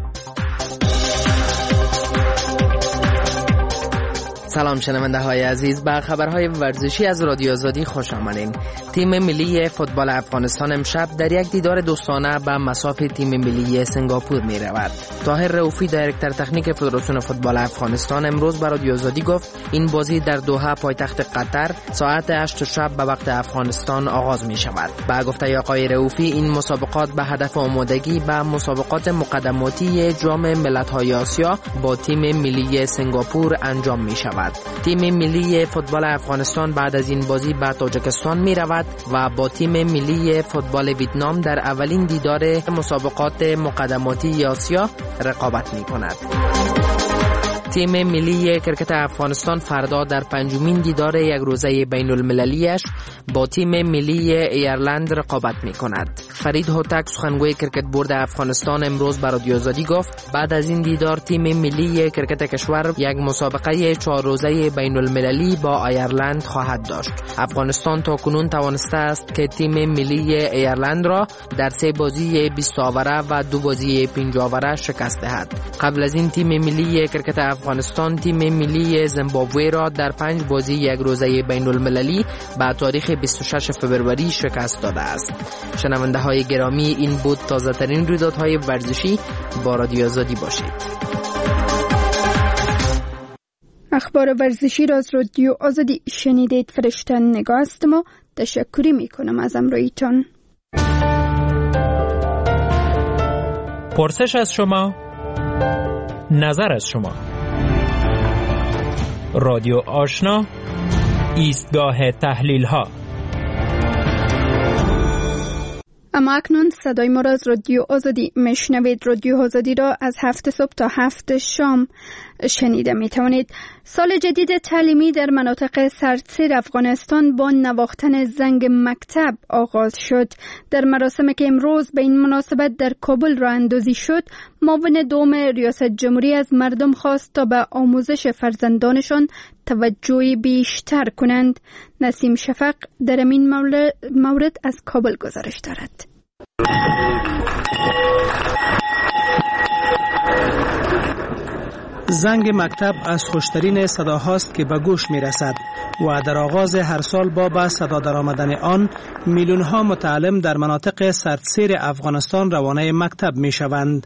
سلام شنونده های عزیز، به خبرهای ورزشی از رادیو آزادی خوش آمدین. تیم ملی فوتبال افغانستان امشب در یک دیدار دوستانه به مصاف تیم ملی سنگاپور می رود. طاهر رؤوفی دایرکتور تکنیک فدراسیون فوتبال افغانستان امروز به رادیو آزادی گفت این بازی در دوحه پایتخت قطر ساعت هشت شب به وقت افغانستان آغاز می شود. با گفته آقای رؤوفی این مسابقات به هدف آمادگی به مسابقات مقدماتی جام ملت‌های آسیا با تیم ملی سنگاپور انجام می شود. تیم ملی فوتبال افغانستان بعد از این بازی به تاجیکستان می رود و با تیم ملی فوتبال ویتنام در اولین دیدار مسابقات مقدماتی آسیا رقابت می کند. تیم ملی کرکت افغانستان فردا در پنجمین دیدار یک روزه بین المللیش با تیم ملی ایرلند رقابت می کند. فرید هوتک سخنگوی کرکت بورد افغانستان امروز به رادیو آزادی گفت بعد از این دیدار تیم ملی کرکت کشور یک مسابقه چهار روزه بین المللی با ایرلند خواهد داشت. افغانستان تا کنون توانسته است که تیم ملی ایرلند را در سه بازی بیست آوره و دو بازی پنج آوره شکست دهد. قبل از این تیم ملی کرکت افغانستان تیم ملی زیمبابوه را در پنج بازی یک روزه بین المللی به تاریخ بیست و شش فوریه شکست داده است. شنونده های گرامی، این بود تازه ترین رویدادهای ورزشی. با رادیو آزادی باشید. اخبار ورزشی را از رادیو آزادی شنیدید. فرشته نگاه است ما تشکری می کنم از همراهیتان. پرسش از شما، نظر از شما. رادیو آشنا، ایستگاه تحلیل ها. اما اکنون صدای ما را از رادیو آزادی میشنوید. رادیو آزادی را از هفت صبح تا هفت شام شنیده می توانید. سال جدید تعلیمی در مناطق سردسیر افغانستان با نواختن زنگ مکتب آغاز شد. در مراسمی که امروز به این مناسبت در کابل راه اندازی شد، معاون دوم ریاست جمهوری از مردم خواست تا به آموزش فرزندانشان توجهی بیشتر کنند. نسیم شفق در این مورد از کابل گزارش دارد. زنگ مکتب از خوشترین صداهاست که به گوش می رسد و در آغاز هر سال با به صدا در آمدن آن میلیون ها متعلم در مناطق سردسیر افغانستان روانه مکتب می شوند.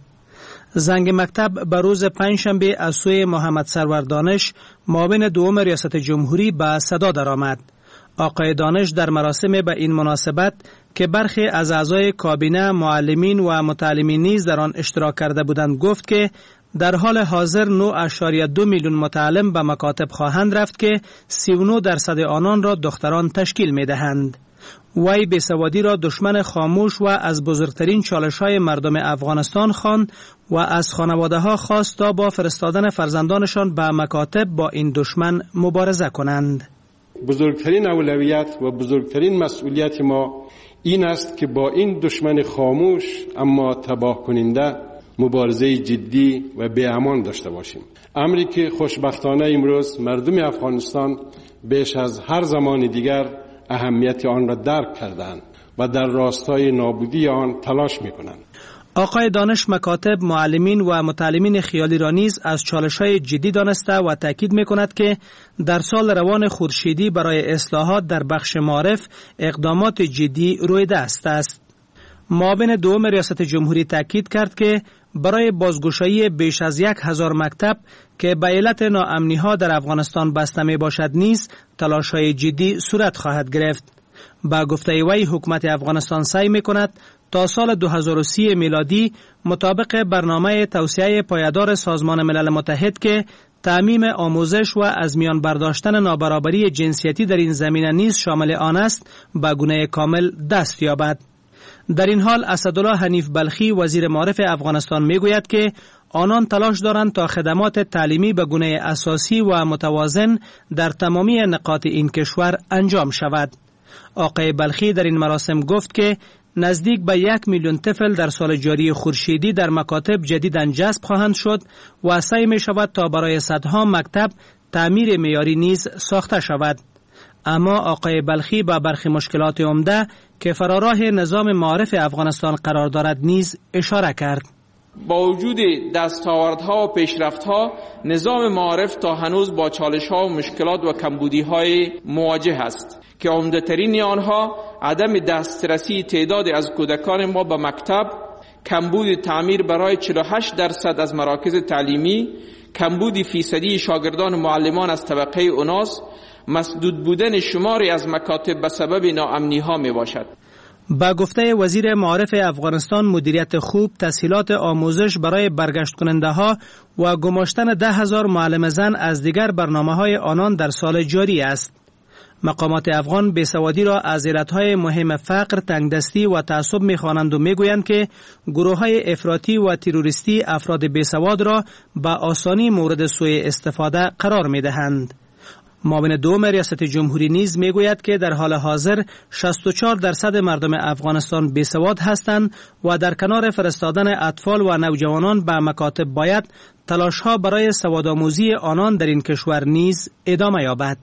زنگ مکتب به روز پنجشنبه از سوی محمد سرور دانش معاون دوم ریاست جمهوری به صدا درآمد. آقای دانش در مراسم به این مناسبت که برخی از اعضای کابینه، معلمین و متعلمین نیز در آن اشتراک کرده بودند گفت که در حال حاضر نه ممیز دو میلیون متعلم به مکاتب خواهند رفت که سی و نه درصد آنان را دختران تشکیل می دهند. وی بیسوادی را دشمن خاموش و از بزرگترین چالش‌های مردم افغانستان خواند و از خانواده‌ها خواست تا با فرستادن فرزندانشان به مکاتب با این دشمن مبارزه کنند. بزرگترین اولویت و بزرگترین مسئولیت ما این است که با این دشمن خاموش اما تباه کننده مبارزه جدی و بی‌امان داشته باشیم. امری که خوشبختانه امروز مردم افغانستان بیش از هر زمان دیگر اهمیت آن را درک کردند و در راستای نابودی آن تلاش می‌کنند. آقای دانش مکاتب، معلمین و متعلمین خیالی را نیز از چالش‌های جدی دانسته و تاکید می‌کند که در سال روان خورشیدی برای اصلاحات در بخش معارف اقدامات جدی روی دست است. معاون دوم ریاست جمهوری تاکید کرد که برای بازگشایی بیش از یک هزار مکتب که به علت ناامنی‌ها در افغانستان بسته میباشد نیز تلاش‌های جدی صورت خواهد گرفت. با گفته وی حکومت افغانستان سعی می‌کند تا سال دو هزار و سی میلادی مطابق برنامه توسعه پایدار سازمان ملل متحد که تعمیم آموزش و از میان برداشتن نابرابری جنسیتی در این زمینه نیز شامل آن است به گونه کامل دست یابد. در این حال اسدالله حنیف بلخی وزیر معارف افغانستان میگوید که آنان تلاش دارند تا خدمات تعلیمی به گونه اساسی و متوازن در تمامی نقاط این کشور انجام شود. آقای بلخی در این مراسم گفت که نزدیک به یک میلیون طفل در سال جاری خورشیدی در مکاتب جدیداً جذب خواهند شد و سعی می شود تا برای صدها مکتب تعمیر معیاری نیز ساخته شود. اما آقای بلخی با برخی مشکلات عمده که فراراه نظام معارف افغانستان قرار دارد نیز اشاره کرد. با وجود دستاوردها و پیشرفتها نظام معارف تا هنوز با چالش‌ها و مشکلات و کمبودی‌های مواجه است که عمده‌ترین آنها عدم دسترسی تعداد از کودکان ما به مکتب، کمبود تعمیر برای چهل و هشت درصد از مراکز تعلیمی، کمبود فیصدی شاگردان و معلمان از طبقه اوناس، مسدود بودن شماری از مکاتب به سبب ناامنی‌ها می باشد. با گفته وزیر معارف افغانستان مدیریت خوب تسهیلات آموزش برای برگشت کننده ها و گماشتن ده هزار معلم زن از دیگر برنامه های آنان در سال جاری است. مقامات افغان بیسوادی را از علتهای مهم فقر، تنگدستی و تعصب می‌خوانند و میگویند که گروه‌های افراطی و تروریستی افراد بیسواد را به آسانی مورد سوء استفاده قرار می‌دهند. معاون دوم ریاست جمهوری نیز میگوید که در حال حاضر شصت و چهار درصد مردم افغانستان بیسواد هستند و در کنار فرستادن اطفال و نوجوانان به مکاتب باید تلاش‌ها برای سوادآموزی آنان در این کشور نیز ادامه یابد.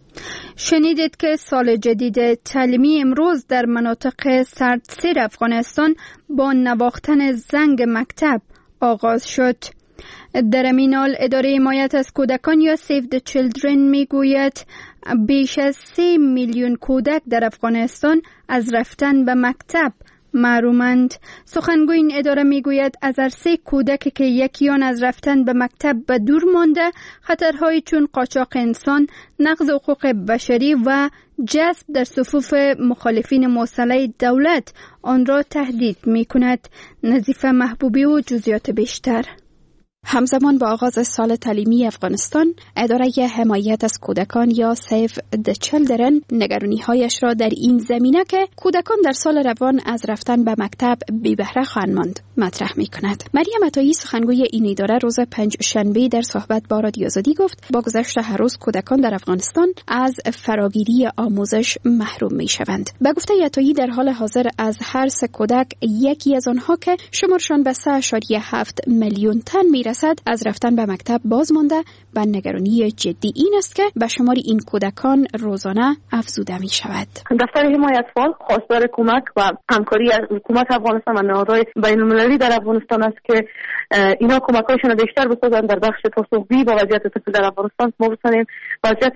شنیدید که سال جدید تعلیمی امروز در مناطق سردسیر افغانستان با نواختن زنگ مکتب آغاز شد. در این حال اداره حمایت از کودکان یا سیو د چیلدرن میگوید بیش از سه میلیون کودک در افغانستان از رفتن به مکتب محرومند. سخنگوی این اداره میگوید از هر سه کودکی که یکیان از رفتن به مکتب به دور مانده، خطرهایی چون قاچاق انسان، نقض حقوق بشری و جذب در صفوف مخالفین مسلح دولت آن را تهدید میکند. نظیفه محبوبی و جزئیات بیشتر. همزمان با آغاز سال تعلیمی افغانستان، اداره حمایت از کودکان یا سیو د چیلدرن نگرانی‌هایش را در این زمینه که کودکان در سال روان از رفتن به مکتب بی بهره خواهند ماند مطرح می‌کند. مریم عطایی سخنگوی این اداره روز پنج شنبه در صحبت با رادیو آزادی گفت با گذشت هر روز کودکان در افغانستان از فراگیری آموزش محروم می‌شوند. به گفته عطایی در حال حاضر از هر سه کودک یکی از آنها که شمارشان به سه ممیز هفت میلیون تن میرسد درصد از رفتن به مکتب باز مانده و نگرانی جدی این است که به شمار این کودکان روزانه افزوده می شود. دفتر حمایت اطفال خواستار کمک و همکاری از حکومت افغانستان و نهادهای بین‌المللی در افغانستان است که اینا کمک‌هایشان را بیشتر بسازند در بخش پاسخگویی با وضعیت طفل در افغانستان. ما بتوانیم وضعیت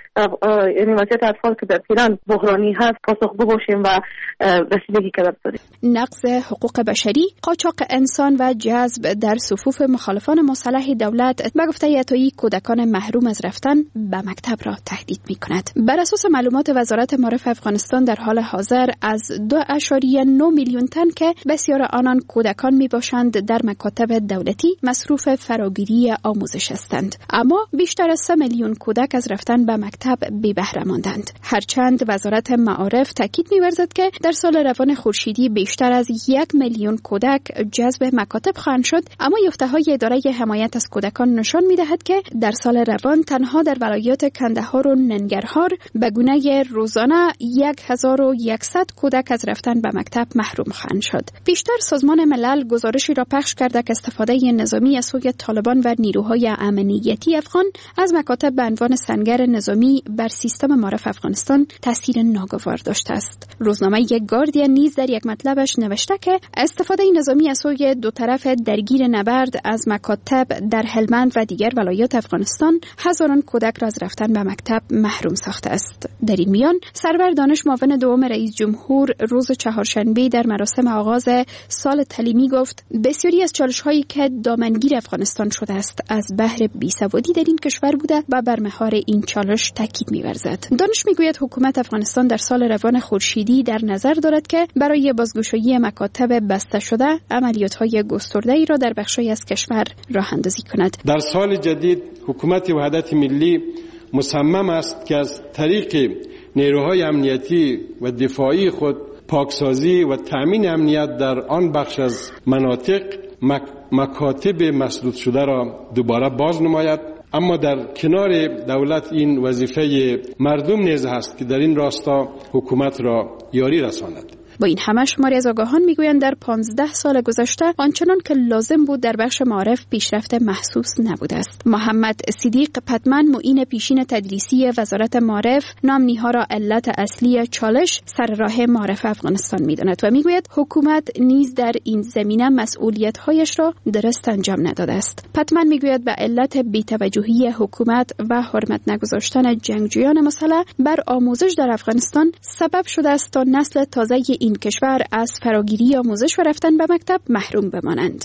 یعنی وضعیت اطفال که در پیران بحرانی هست پاسخگو باشیم و رسیدگی کرده باشیم. نقض حقوق بشری، قاچاق انسان و جذب در صفوف مخالفان مسلح دولت به گفته عطایی کودکان محروم از رفتن به مکتب را تهدید می‌کند. بر اساس معلومات وزارت معارف افغانستان در حال حاضر از دو ممیز نه میلیون تن که بسیار آنان کودکان میباشند در مکاتب دولتی مصروف فراگیری آموزش هستند، اما بیشتر از سه میلیون کودک از رفتن به مکتب بی بهره ماندند. هرچند وزارت معارف تاکید می‌ورزد که در سال روان خورشیدی بیشتر از یک میلیون کودک جذب مکاتب خواهند شد، اما یافته‌های اداره حمایت از کودکان نشان می‌دهد که در سال روان تنها در ولایات کندهار و ننگرهار به گونه روزانه هزار و صد کودک از رفتن به مکتب محروم خواهند شد. پیشتر سازمان ملل گزارشی را پخش کرده که استفاده نظامی از سوی طالبان و نیروهای امنیتی افغان از مکاتب به عنوان سنگر نظامی بر سیستم معارف افغانستان تاثیر ناگوار داشته است. روزنامه گاردین نیز در یک مطلبش نوشته که استفاده نظامی از سوی دو طرف درگیر نبرد از مکاتب در هلمند و دیگر ولایات افغانستان هزاران کودک را از رفتن به مکتب محروم ساخته است. در این میان سرور دانش معاون دوم رئیس جمهور روز چهارشنبه در مراسم آغاز سال تعلیمی گفت بسیاری از چالش‌هایی که دامنگیر افغانستان شده است از بحر بیسوادی در این کشور بوده و بر مهار این چالش تاکید می‌ورزد. دانش میگوید حکومت افغانستان در سال روان خورشیدی در نظر دارد که برای بازگشایی مکاتب بسته شده عملیات‌های گسترده‌ای را در بخش‌هایی از کشور راه اندازی کند. در سال جدید حکومت وحدت ملی مصمم است که از طریق نیروهای امنیتی و دفاعی خود پاکسازی و تأمین امنیت در آن بخش از مناطق مک... مکاتب مسدود شده را دوباره باز نماید. اما در کنار دولت این وظیفه مردم نیز هست که در این راستا حکومت را یاری رساند. با این همه شماری از آگاهان میگویند در پانزده سال گذشته آنچنان که لازم بود در بخش معارف پیشرفت محسوس نبوده است. محمد صدیق پتمن معین پیشین تدریسی وزارت معارف نامنی‌ها را علت اصلی چالش سر راه معارف افغانستان میداند و میگوید حکومت نیز در این زمینه مسئولیت‌هایش را درست انجام نداده است. پتمن میگوید به علت بی‌توجهی حکومت و حرمت نگذاشتن جنگجویان مسلح بر آموزش در افغانستان سبب شده است تا نسل تازه این کشور از فراگیری آموزش و رفتن به مکتب محروم بمانند.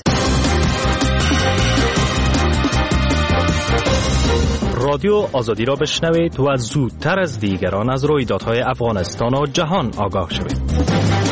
رادیو آزادی را بشنوید و زودتر از دیگران از رویدادهای افغانستان و جهان آگاه شوید.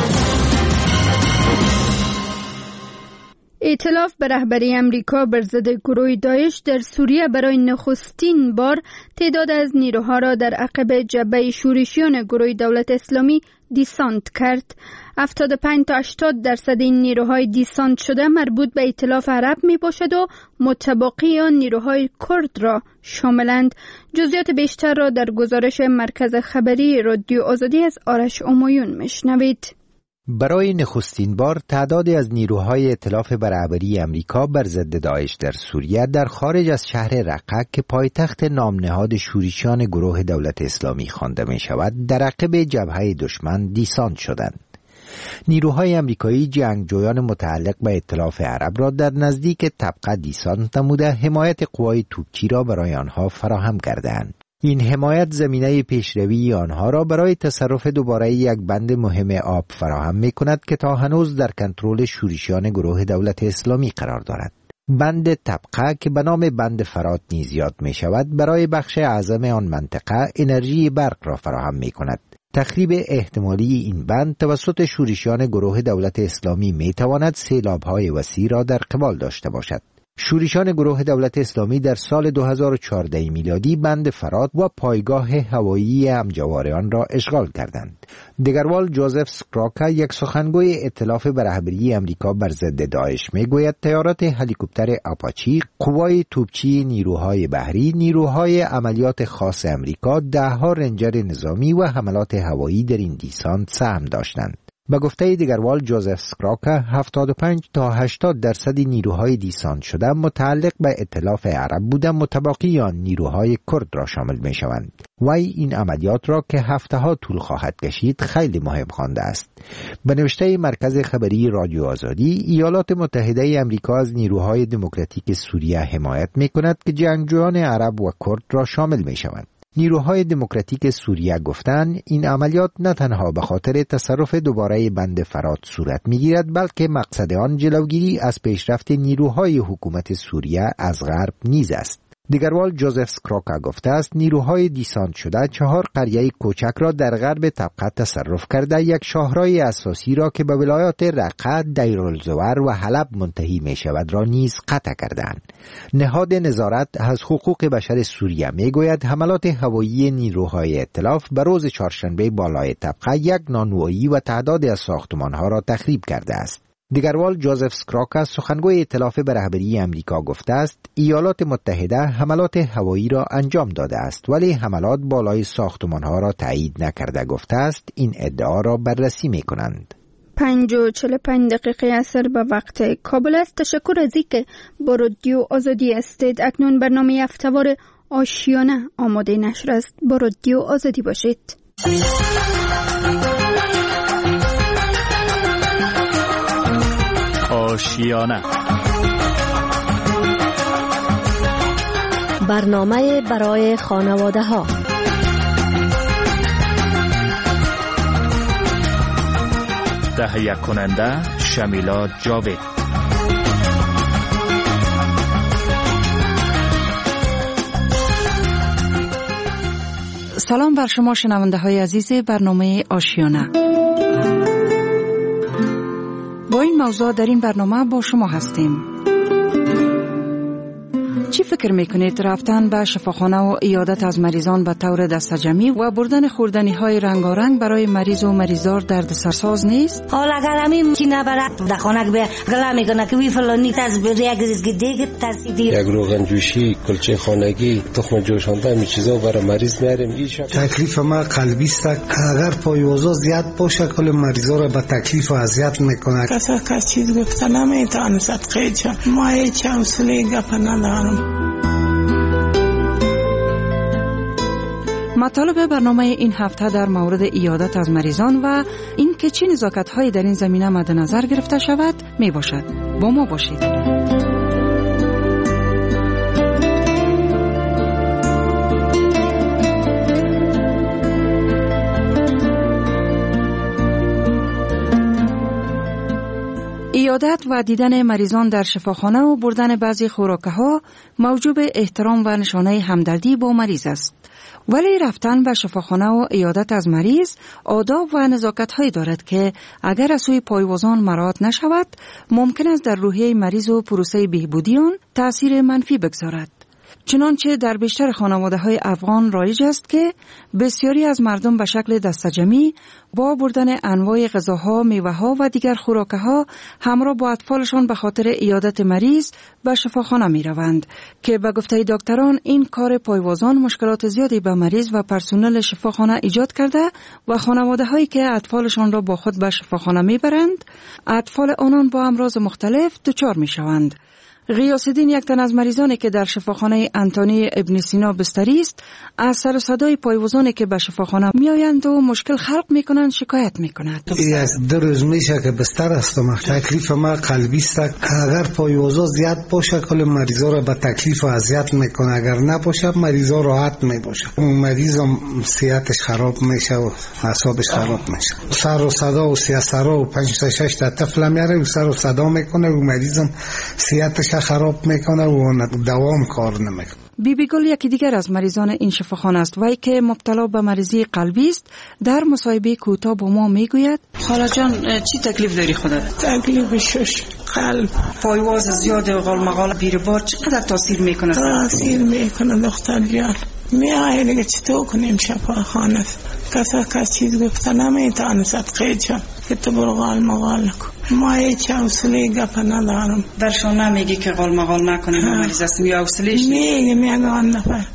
ائتلاف به رهبری امریکا بر ضد گروه داعش در سوریه برای نخستین بار تعداد از نیروها را در عقب جبهه شورشیان گروه دولت اسلامی دیسانت کرد. هفتاد و پنج تا هشتاد درصد این نیروهای دیسانت شده مربوط به ائتلاف عرب می باشد و متبقی آن نیروهای کرد را شاملند. جزئیات بیشتر را در گزارش مرکز خبری رادیو آزادی از آرش امایون میشنوید. برای نخستین بار تعدادی از نیروهای ائتلاف بر رهبری امریکا بر ضد داعش در سوریه در خارج از شهر رقه که پایتخت نامنهاد شورشیان گروه دولت اسلامی خوانده می شود در عقب جبهه دشمن دیسانت شدند. نیروهای امریکایی جنگجویان متعلق به ائتلاف عرب را در نزدیک طبقه دیسانت نموده حمایت قوای توپچی را برای آنها فراهم کردند. این حمایت زمینه پیشروی آنها را برای تصرف دوباره یک بند مهم آب فراهم می کند که تا هنوز در کنترل شورشیان گروه دولت اسلامی قرار دارد. بند طبقه که به نام بند فرات نیز یاد می شود برای بخش اعظم آن منطقه انرژی برق را فراهم می کند. تخریب احتمالی این بند توسط شورشیان گروه دولت اسلامی می تواند سیلاب‌های وسیع را در قبال داشته باشد. شورشیان گروه دولت اسلامی در سال دو هزار و چهارده میلادی بند فرات و پایگاه هوایی امجواره را اشغال کردند. دگروال جوزف سکراکا یک سخنگوی ائتلاف به رهبری امریکا بر ضد داعش میگوید تیارات هلیکوپتر آپاچی، قوای توپچی نیروهای بحری، نیروهای عملیات خاص امریکا، دهها رنجر نظامی و حملات هوایی در این دیسانت سهم داشتند. به گفته دیگروال جوزف سکراکا، هفتاد و پنج تا هشتاد درصد نیروهای دیسانت شده متعلق به ائتلاف عرب بودند، متباقی آن نیروهای کرد را شامل می شوند. وی این عملیات را که هفته ها طول خواهد کشید خیلی مهم خوانده است. به نوشته مرکز خبری رادیو آزادی، ایالات متحده امریکا از نیروهای دموکراتیک سوریه حمایت می کند که جنگجویان عرب و کرد را شامل می شوند. نیروهای دموکراتیک سوریه گفتند این عملیات نه تنها به خاطر تصرف دوباره بند فرات صورت می‌گیرد، بلکه مقصد آن جلوگیری از پیشرفت نیروهای حکومت سوریه از غرب نیز است. دیگروال جوزف سکراکا گفته است نیروهای دیسانت شده چهار قریه کوچک را در غرب طبقه تصرف کرده، یک شاهراه اساسی را که به ولایات رقه، دیرالزور و حلب منتهی می شود را نیز قطع کردند. نهاد نظارت از حقوق بشر سوریه می گوید حملات هوایی نیروهای ائتلاف به روز چهارشنبه بالای طبقه یک نانوایی و تعدادی از ساختمانها را تخریب کرده است. دیگروال جوزف سکراکا سخنگوی ائتلاف به رهبری امریکا گفته است ایالات متحده حملات هوایی را انجام داده است، ولی حملات بالای ساختمانها را تایید نکرده. گفته است این ادعا را بررسی می کنند. پنج و چل و پنج دقیقه اثر به وقت کابل است. تشکر از اینکه با رادیو آزادی استید. اکنون برنامه هفته‌وار آشیانه آماده نشر است. با رادیو آزادی باشید. آشیانه برنامه برای خانواده ها. تهیه کننده شمیلا جاوید. سلام بر شما شنونده های عزیز برنامه آشیانه. با این موضوع در این برنامه با شما هستیم. چی فکر میکنید رفتن به شفاخانه و عیادت از مریضان به طور دستجمعی و بردن خوردنی های رنگارنگ برای مریض و مریضار درد سرساز نیست؟ حالا اگر همین کی نبره در خانه به گلا میکنه که وی فلانی تاز بریگ دیگه ترسیدی یک روغن جوشی، کلچه خانگی، تخم جوشانده می چیزا برای مریض میاریم. تکلیف ما قلبی است. اگر پایوازا زیاد باشه کل مریضا را به تکلیف و اذیت میکنه. کسا کس چیز گفته نمیتونه صدقه جان. ما هیچ حوصله گپ ندارم. مطالب برنامه این هفته در مورد عیادت از مریضان و این که چه نزاکت‌هایی در این زمینه مد نظر گرفته شود می باشد. با ما باشید. عیادت و دیدن مریضان در شفاخانه و بردن بعضی خوراک‌ها موجب احترام و نشانه همدردی با مریض است. ولی رفتن به شفاخانه و عیادت از مریض آداب و نزاکت‌هایی دارد که اگر از سوی پایوازان مراعات نشود ممکن است در روحیه مریض و پروسه بهبودی آن تأثیر منفی بگذارد. چنانچه در بیشتر خانواده‌های افغان رایج است که بسیاری از مردم به شکل دستجمعی با بردن انواع غذاها، میوه‌ها و دیگر خوراک‌ها همراه با اطفالشان به خاطر عیادت مریض به شفاخانه می‌روند که به گفته دکتران این کار پایوازان مشکلات زیادی به مریض و پرسنل شفاخانه ایجاد کرده و خانواده‌هایی که اطفالشان را با خود به شفاخانه می‌برند، اطفال آنان با امراض مختلف دچار می‌شوند. غیاث‌الدین یک تن از مریضانی که در شفاخانه انتونی ابن سینا بستری است، از سر و صدای پایوازانی که به شفاخانه میآیند و مشکل خلق میکنند شکایت میکند. از دو روز میشه که بستر هستم. تکلیف ما قلبی است. اگر پایوازا زیاد باشه کل مریضا را به تکلیف و اذیت میکنه، اگر نباشه مریضا راحت میباشه. اون مریض هم صحتش خراب میشه و اعصابش خراب میشه. سر و صدا و سیاسرا و پنج تا شش تا طفل میاره و سر و صدا میکنه و مریض هم صحتش خراب میکنه و دوام کار نمیکنه. بی بی گل یکی دیگر از مریضان این شفاخانه است. وی که مبتلا به مریضی قلبی است در مصاحبه کوتاه با ما میگوید: خاله جان چی تکلیف داری خودت؟ تکلیف شش قلب. پایواز زیاد و غالمغال بیربار چقدر تاثیر میکنه؟ تاثیر میکنه دختر جان. میای دیگه چطور کنیم شفاخانه؟ کسا کس چیز گفته نمیتونه صدقه جان که تو برو غالمغال نکن. ما هیچ حوصله گپ ندارم. درشان نمیگی که غالمغال نکنیم مریض هستیم یا حوصلهش؟ میگه میگه آن نفر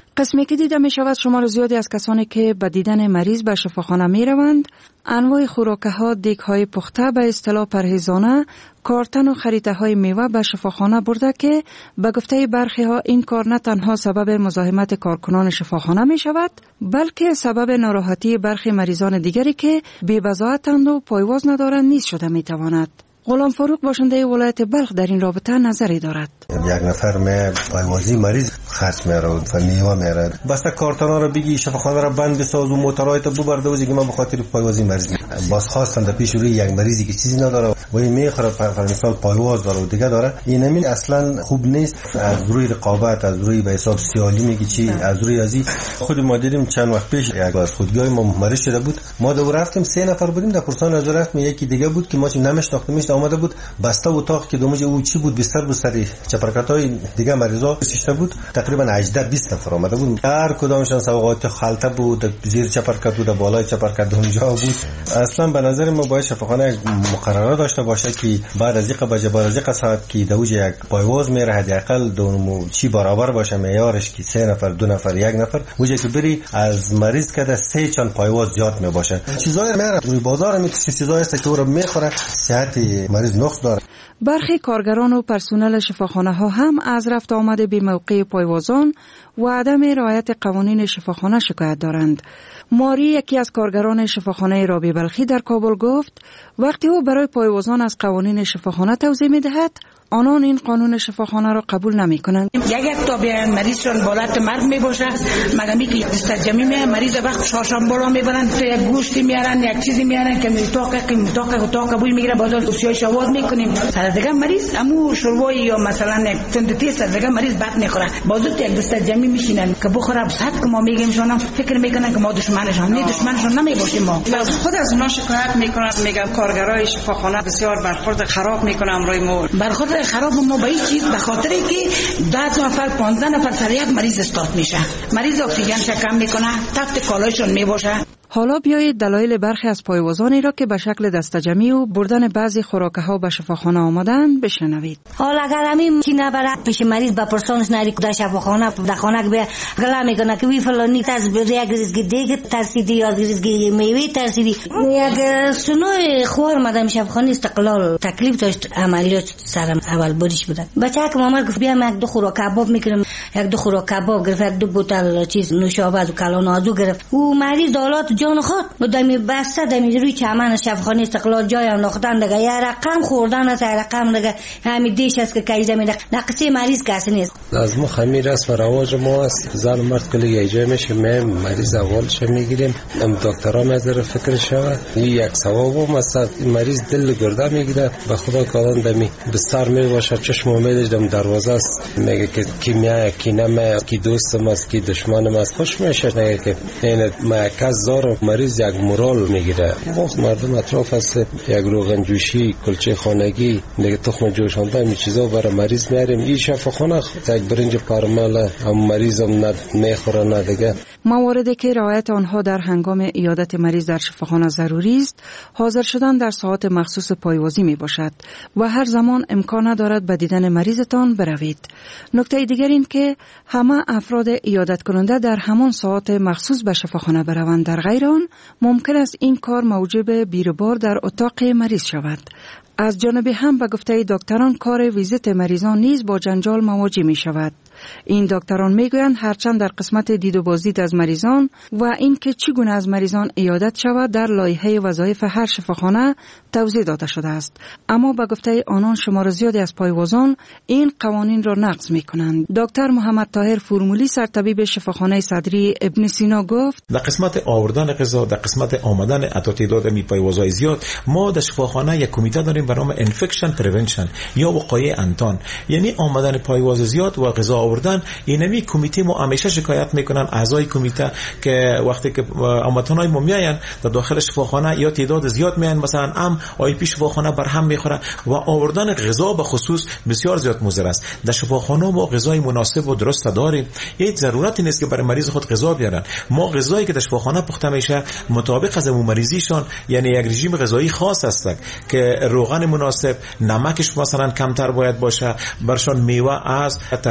قسمی که دیده می شود شمار زیادی از کسانی که به دیدن مریض به شفاخانه می روند انواع خوراکه ها، دیگ های پخته به اصطلاح پرهیزانه، کارتن و خریده های میوه به شفاخانه برده که به گفته برخی ها این کار نه تنها سبب مزاحمت کارکنان شفاخانه می شود بلکه سبب ناراحتی برخی مریضان دیگری که بی بضاعتند و پایواز ندارند نیز شده می تواند. غلام فاروق باشنده ولایت بلخ در این رابطه نظری دارد. یک نفر می پایوازی مریض خرج میاره و میوه میاره، بس کارتنا رو بگی شفاخانه رو بند بساز و موتورایت ببرده و که ما به خاطر پایوازی مریض باز خواستن در پیش روی یک مریضی که چیزی نداره و این میخوره پر مثال پایواز داره و دیگه داره، این همین اصلا خوب نیست. از روی رقابت، از روی به حساب سیالی میگی چی، از روی ازی خود ما دیدیم چند وقت پیش یک از خودگاه ما مریض شده بود، ما دو رفتیم سه نفر بودیم، در پرسان از رفتیم یکی دیگه بود که ما چه نمیشناختیمش، اومده بود بسته اتاق که دومش او چی بود بستر بود سری چپرکتای دیگه مریضا شش بود، تقریبا هجده بیست نفر اومده بود، هر کدامشان سوغات خلطه بود، زیر چپرکت بود، بالای چپرکت اونجا بود. اصلا به نظر ما باید شفاخانه مقرره داشته باشه که بعد از یک بجه بعد از یک ساعت که دوج یک پایواز میره حداقل دو چی برابر باشه معیارش که سه نفر دو نفر یک نفر وجه که بری از مریض کده سه چند پایواز زیاد می باشه. چیزای میره روی بازار می چیزای است که او رو میخوره، صحت مریض نقص داره. برخی کارگران و پرسنل شفاخانه ها هم از رفت آمد بی موقع پایوازان و عدم رعایت قوانین شفاخانه شکایت دارند. ماری یکی از کارگران شفاخانه رابی بلخی در کابل گفت وقتی او برای پایوازان از قوانین شفاخانه توضیح می دهد آنان این قانون شفاخانه را قبول نمی کنند. یک یک تا بیان مریض را بالات مرگ می باشه، مگه می که دستجمی می مریض وقت شاشم بالا می برند تو یک گوشتی میارن یک چیزی میارن که میتاق که میتاق تا قبول میگیره بازار دوسیای شواز میکنیم سر دیگه مریض امو شروعی یا مثلا تندتی سر دیگه مریض بد میخوره بازار یک دستجمی میشینن که بخوره صد که ما میگیم شونم فکر میکنن که ما دشمنشان نه دشمنشان نمی باشیم. ما خود از اونا شکایت میکنن، میگن کارگرای شفاخانه بسیار برخورد خراب میکنن روی ما. برخورد خراب ما به این چیز به خاطر که ده نفر پانزده نفر سر یک مریض استارت میشه، مریض اکسیژنش کم میکنه، تفت کالایشون میباشه. حالا بیایید دلایل برخی از پایوازانی را که به شکل دستجمی و بردن بعضی خوراکه ها به شفاخانه آمدند بشنوید. حالا اگر همین کی نبره پیش مریض با پرسونش نری در شفاخانه در خانه به گلا میکنه که وی فلانی تاز به یک ریزگی دیگه ترسیدی یا ریزگی میوه ترسیدی. یک سنوی خوار مدام شفاخانه استقلال تکلیف داشت عملیات سرم اول بریش بودن. بچه که مامان گفت بیام یک دو خوراک کباب میکنم، یک دو خوراک کباب گرفت، یک دو بوتل چیز نوشابه و کلان آزو گرفت. او مریض دالات جان خود مدامی بسته دمی روی چمن شفاخانه استقلال جای انداختن دیگه یه رقم خوردن است، رقم دیگه همین دیش است که کایزه میده نقصی مریض کسی نیست. از ما خمیر است و رواج ما است، زن مرد کلی یه جای میشه می مریض اولش میگیریم، ام دکترها میذاره فکر شود یک ثواب مثلا مریض دل گرده میگیره به خدا کالان دمی بستر میباشه چشم امیدش دم دروازه است، میگه که کی میای کی نمیای کی دوستم است کی دشمنم است، خوش میشه نگه که این مرکز زار مریض یک مورال میگیره. وقت مردم اطراف است یک روغن جوشی کلچه خانگی دیگه تخم جوشانده می چیزا برای مریض میاریم، این شفاخانه یک برنج پرمل هم مریضم نه میخوره نه دیگه. مواردی که رعایت آنها در هنگام عیادت مریض در شفاخانه ضروری است، حاضر شدن در ساعات مخصوص پایوازی می باشد و هر زمان امکان ندارد به دیدن مریضتان بروید. نکته دیگر این که همه افراد عیادت کننده در همان ساعات مخصوص به شفاخانه بروند، در غیر آن ممکن است این کار موجب بیروبار در اتاق مریض شود. از جانب هم به گفته دکتران کار ویزیت مریضان نیز با جنجال مواجه می شود. این دکتران میگویند هرچند در قسمت دید و بازدید از مریضان و اینکه چگونه از مریضان عیادت شود در لایحه وظایف هر شفاخانه توضیح داده شده است، اما به گفته آنان شمار زیادی از پایوازان این قوانین را نقض میکنند. دکتر محمد طاهر فرمولی سرطبیب شفاخانه صدری ابن سینا گفت در قسمت آوردن غذا، در قسمت آمدن عطا تعداد می پایوازای زیاد، ما در شفاخانه یک کمیته داریم به نام انفکشن پریونشن یا وقایع انتان، یعنی آمدن پایواز زیاد و غذا آوردن. اینمی کمیته ما همیشه شکایت میکنن اعضای کمیته که وقتی که آمدنای ما میاین در داخل شفاخانه یا تعداد زیاد میاین مثلا ام آی پی شفاخانه بر هم میخوره و آوردن غذا به خصوص بسیار زیاد مضر است. در شفاخانه ما غذای مناسب و درست داریم، هیچ ضرورتی نیست که برای مریض خود غذا بیارن. ما غذایی که در شفاخانه پخته میشه مطابق از مریضیشون، یعنی یک رژیم غذایی خاص است که روغن مناسب، نمکش مثلا کمتر باید باشه، برشان میوه از ترکاری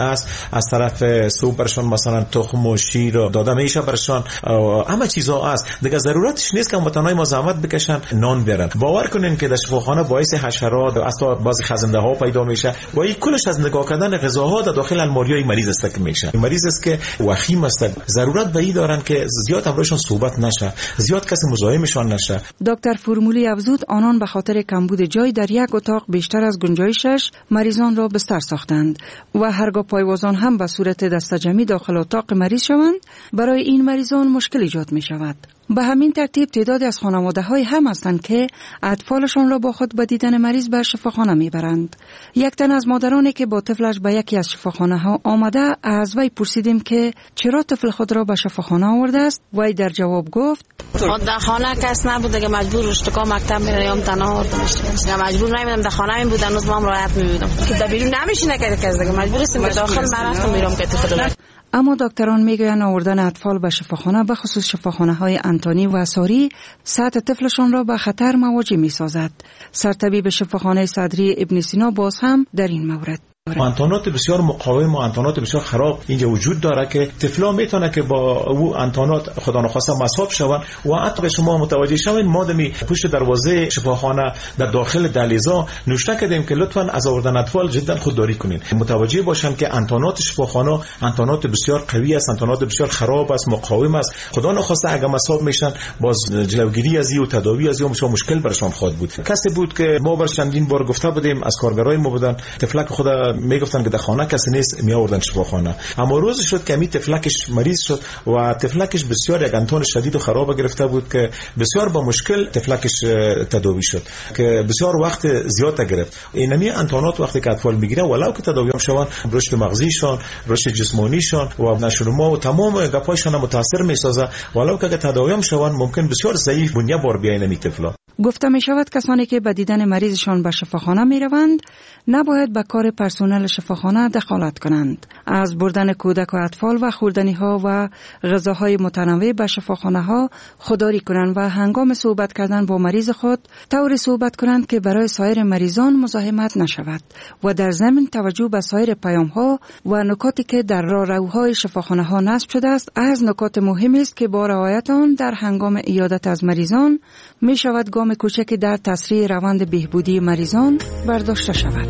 است، از طرف صبح برشان مثلا تخم و شیر داده میشه برشان، همه چیزا است دیگه. ضرورتش نیست که هموطنای ما زحمت بکشن نان بیارن. باور کنین که در شفاخانه باعث حشرات اصلا بعضی خزنده ها پیدا میشه و این کلش از نگاه کردن غذاها در داخل الماریای مریض است که میشه. مریض است که وخیم است، ضرورت به این دارن که زیاد امروزشون صحبت نشه، زیاد کسی مزاحمشان نشه. دکتر فرمولی افزود آنان به خاطر کمبود جای در یک اتاق بیشتر از گنجایشش مریضان را بستر ساختند و هرگاه پایوازان هم به صورت دسته‌جمعی داخل اتاق مریض شوند برای این مریضان مشکل ایجاد می شود. به همین ترتیب تعدادی از خانواده‌های هم هستند که اطفالشان را با خود به دیدن مریض به شفاخانه میبرند. یک تن از مادرانی که با طفلش به یکی از شفاخانه‌ها آمده از وی پرسیدیم که چرا طفل خود را به شفاخانه آورده است. وی در جواب گفت در خانه کس نبوده که مجبور رشتکا مکتب میرم تنها آوردمش. مجبور نمیدم در خانه می بودن روز ما هم راحت میبودم که در بیرون نمیشینه که کس دیگه مجبور است به داخل مرا میرم که طفل. اما دکتران میگویند آوردن اطفال به شفاخانه به خصوص شفاخانه های انتانی و ساری سطح طفلشان را به خطر مواجه می سازد. سرطبیب شفاخانه صدری ابن سینا باز هم در این مورد انتانات بسیار مقاوم و انتانات بسیار خراب اینجا وجود داره که طفلا میتونه که با او انتانات خدا نخواسته مصاب شوند و حتی شما متوجه شوین مادمی پشت دروازه شفاخانه در داخل دهلیزا نوشته کردیم که لطفاً از آوردن اطفال جدا خودداری کنین. متوجه باشن که انتانات شفاخانه انتانات بسیار قوی است، انتانات بسیار خراب است، مقاوم است. خدا نخواسته اگه مصاب میشن باز جلوگیری از او تداوی از او مشکل برشان خواهد بود. کسی بود که ما بر چندین بار گفته بودیم از کارگرای ما بودن طفلک خدا میگفتن که در خانه کسی نیست می آوردن شفاخانه، اما روز شد که می طفلکش مریض شد و طفلکش بسیار یک انتان شدید و خراب گرفته بود که بسیار با مشکل طفلکش تداوی شد که بسیار وقت زیاد گرفت. اینمی انتانات وقتی که اطفال میگیره ولو که تداوی هم شوند رشد مغزیشان، رشد جسمانیشان و نشونما و تمام گپایشان متاثر میسازه، ولو که تداوی هم شوند ممکن بسیار ضعیف بنیه بار بیاین می طفلا. گفته می شود کسانی که به دیدن مریضشان به شفاخانه می روند نباید به کار پرسنل شفاخانه دخالت کنند. از بردن کودک و اطفال و خوردنی ها و غذاهای متنوع به شفاخانه ها خودداری کنند و هنگام صحبت کردن با مریض خود طوری صحبت کنند که برای سایر مریضان مزاحمت نشود و در ضمن توجه به سایر پیام ها و نکاتی که در راهروهای شفاخانه ها نصب شده است از نکات مهمی است که با رعایت آن در هنگام عیادت از مریضان می شود گام کوچکی در تسریع روند بهبودی مریضان برداشته شود.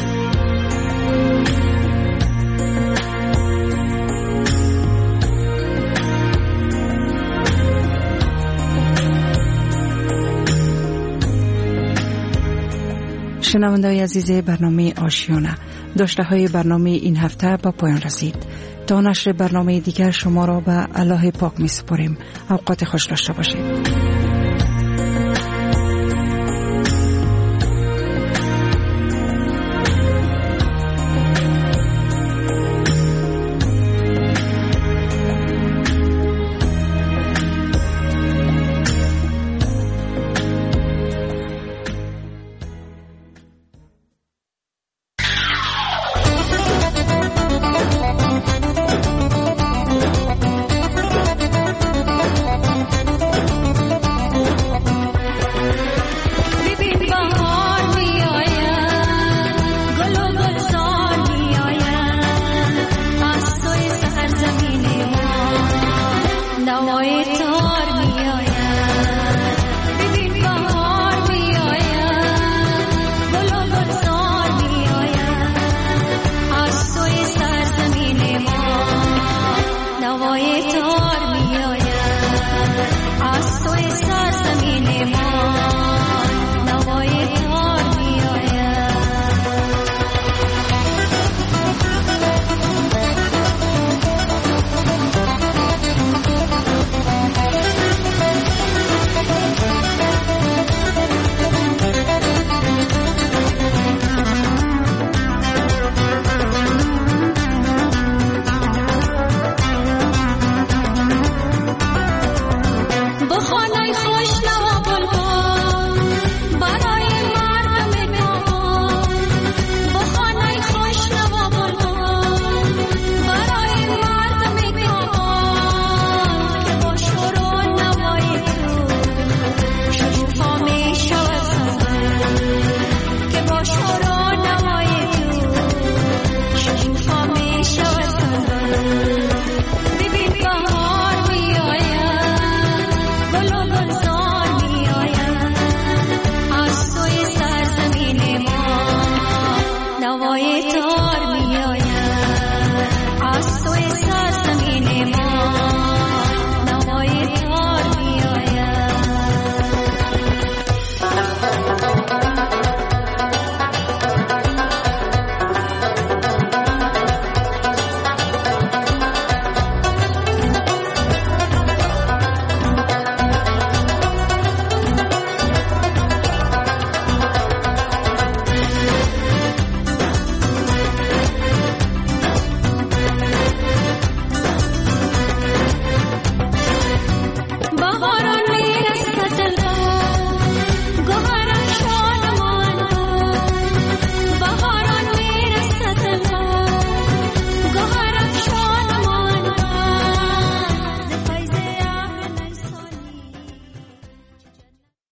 شنونده‌های عزیز برنامه آشیانه، داشته های برنامه این هفته با پایان رسید. تا نشر برنامه دیگر شما را به الله پاک می سپاریم. اوقات خوش داشته باشید.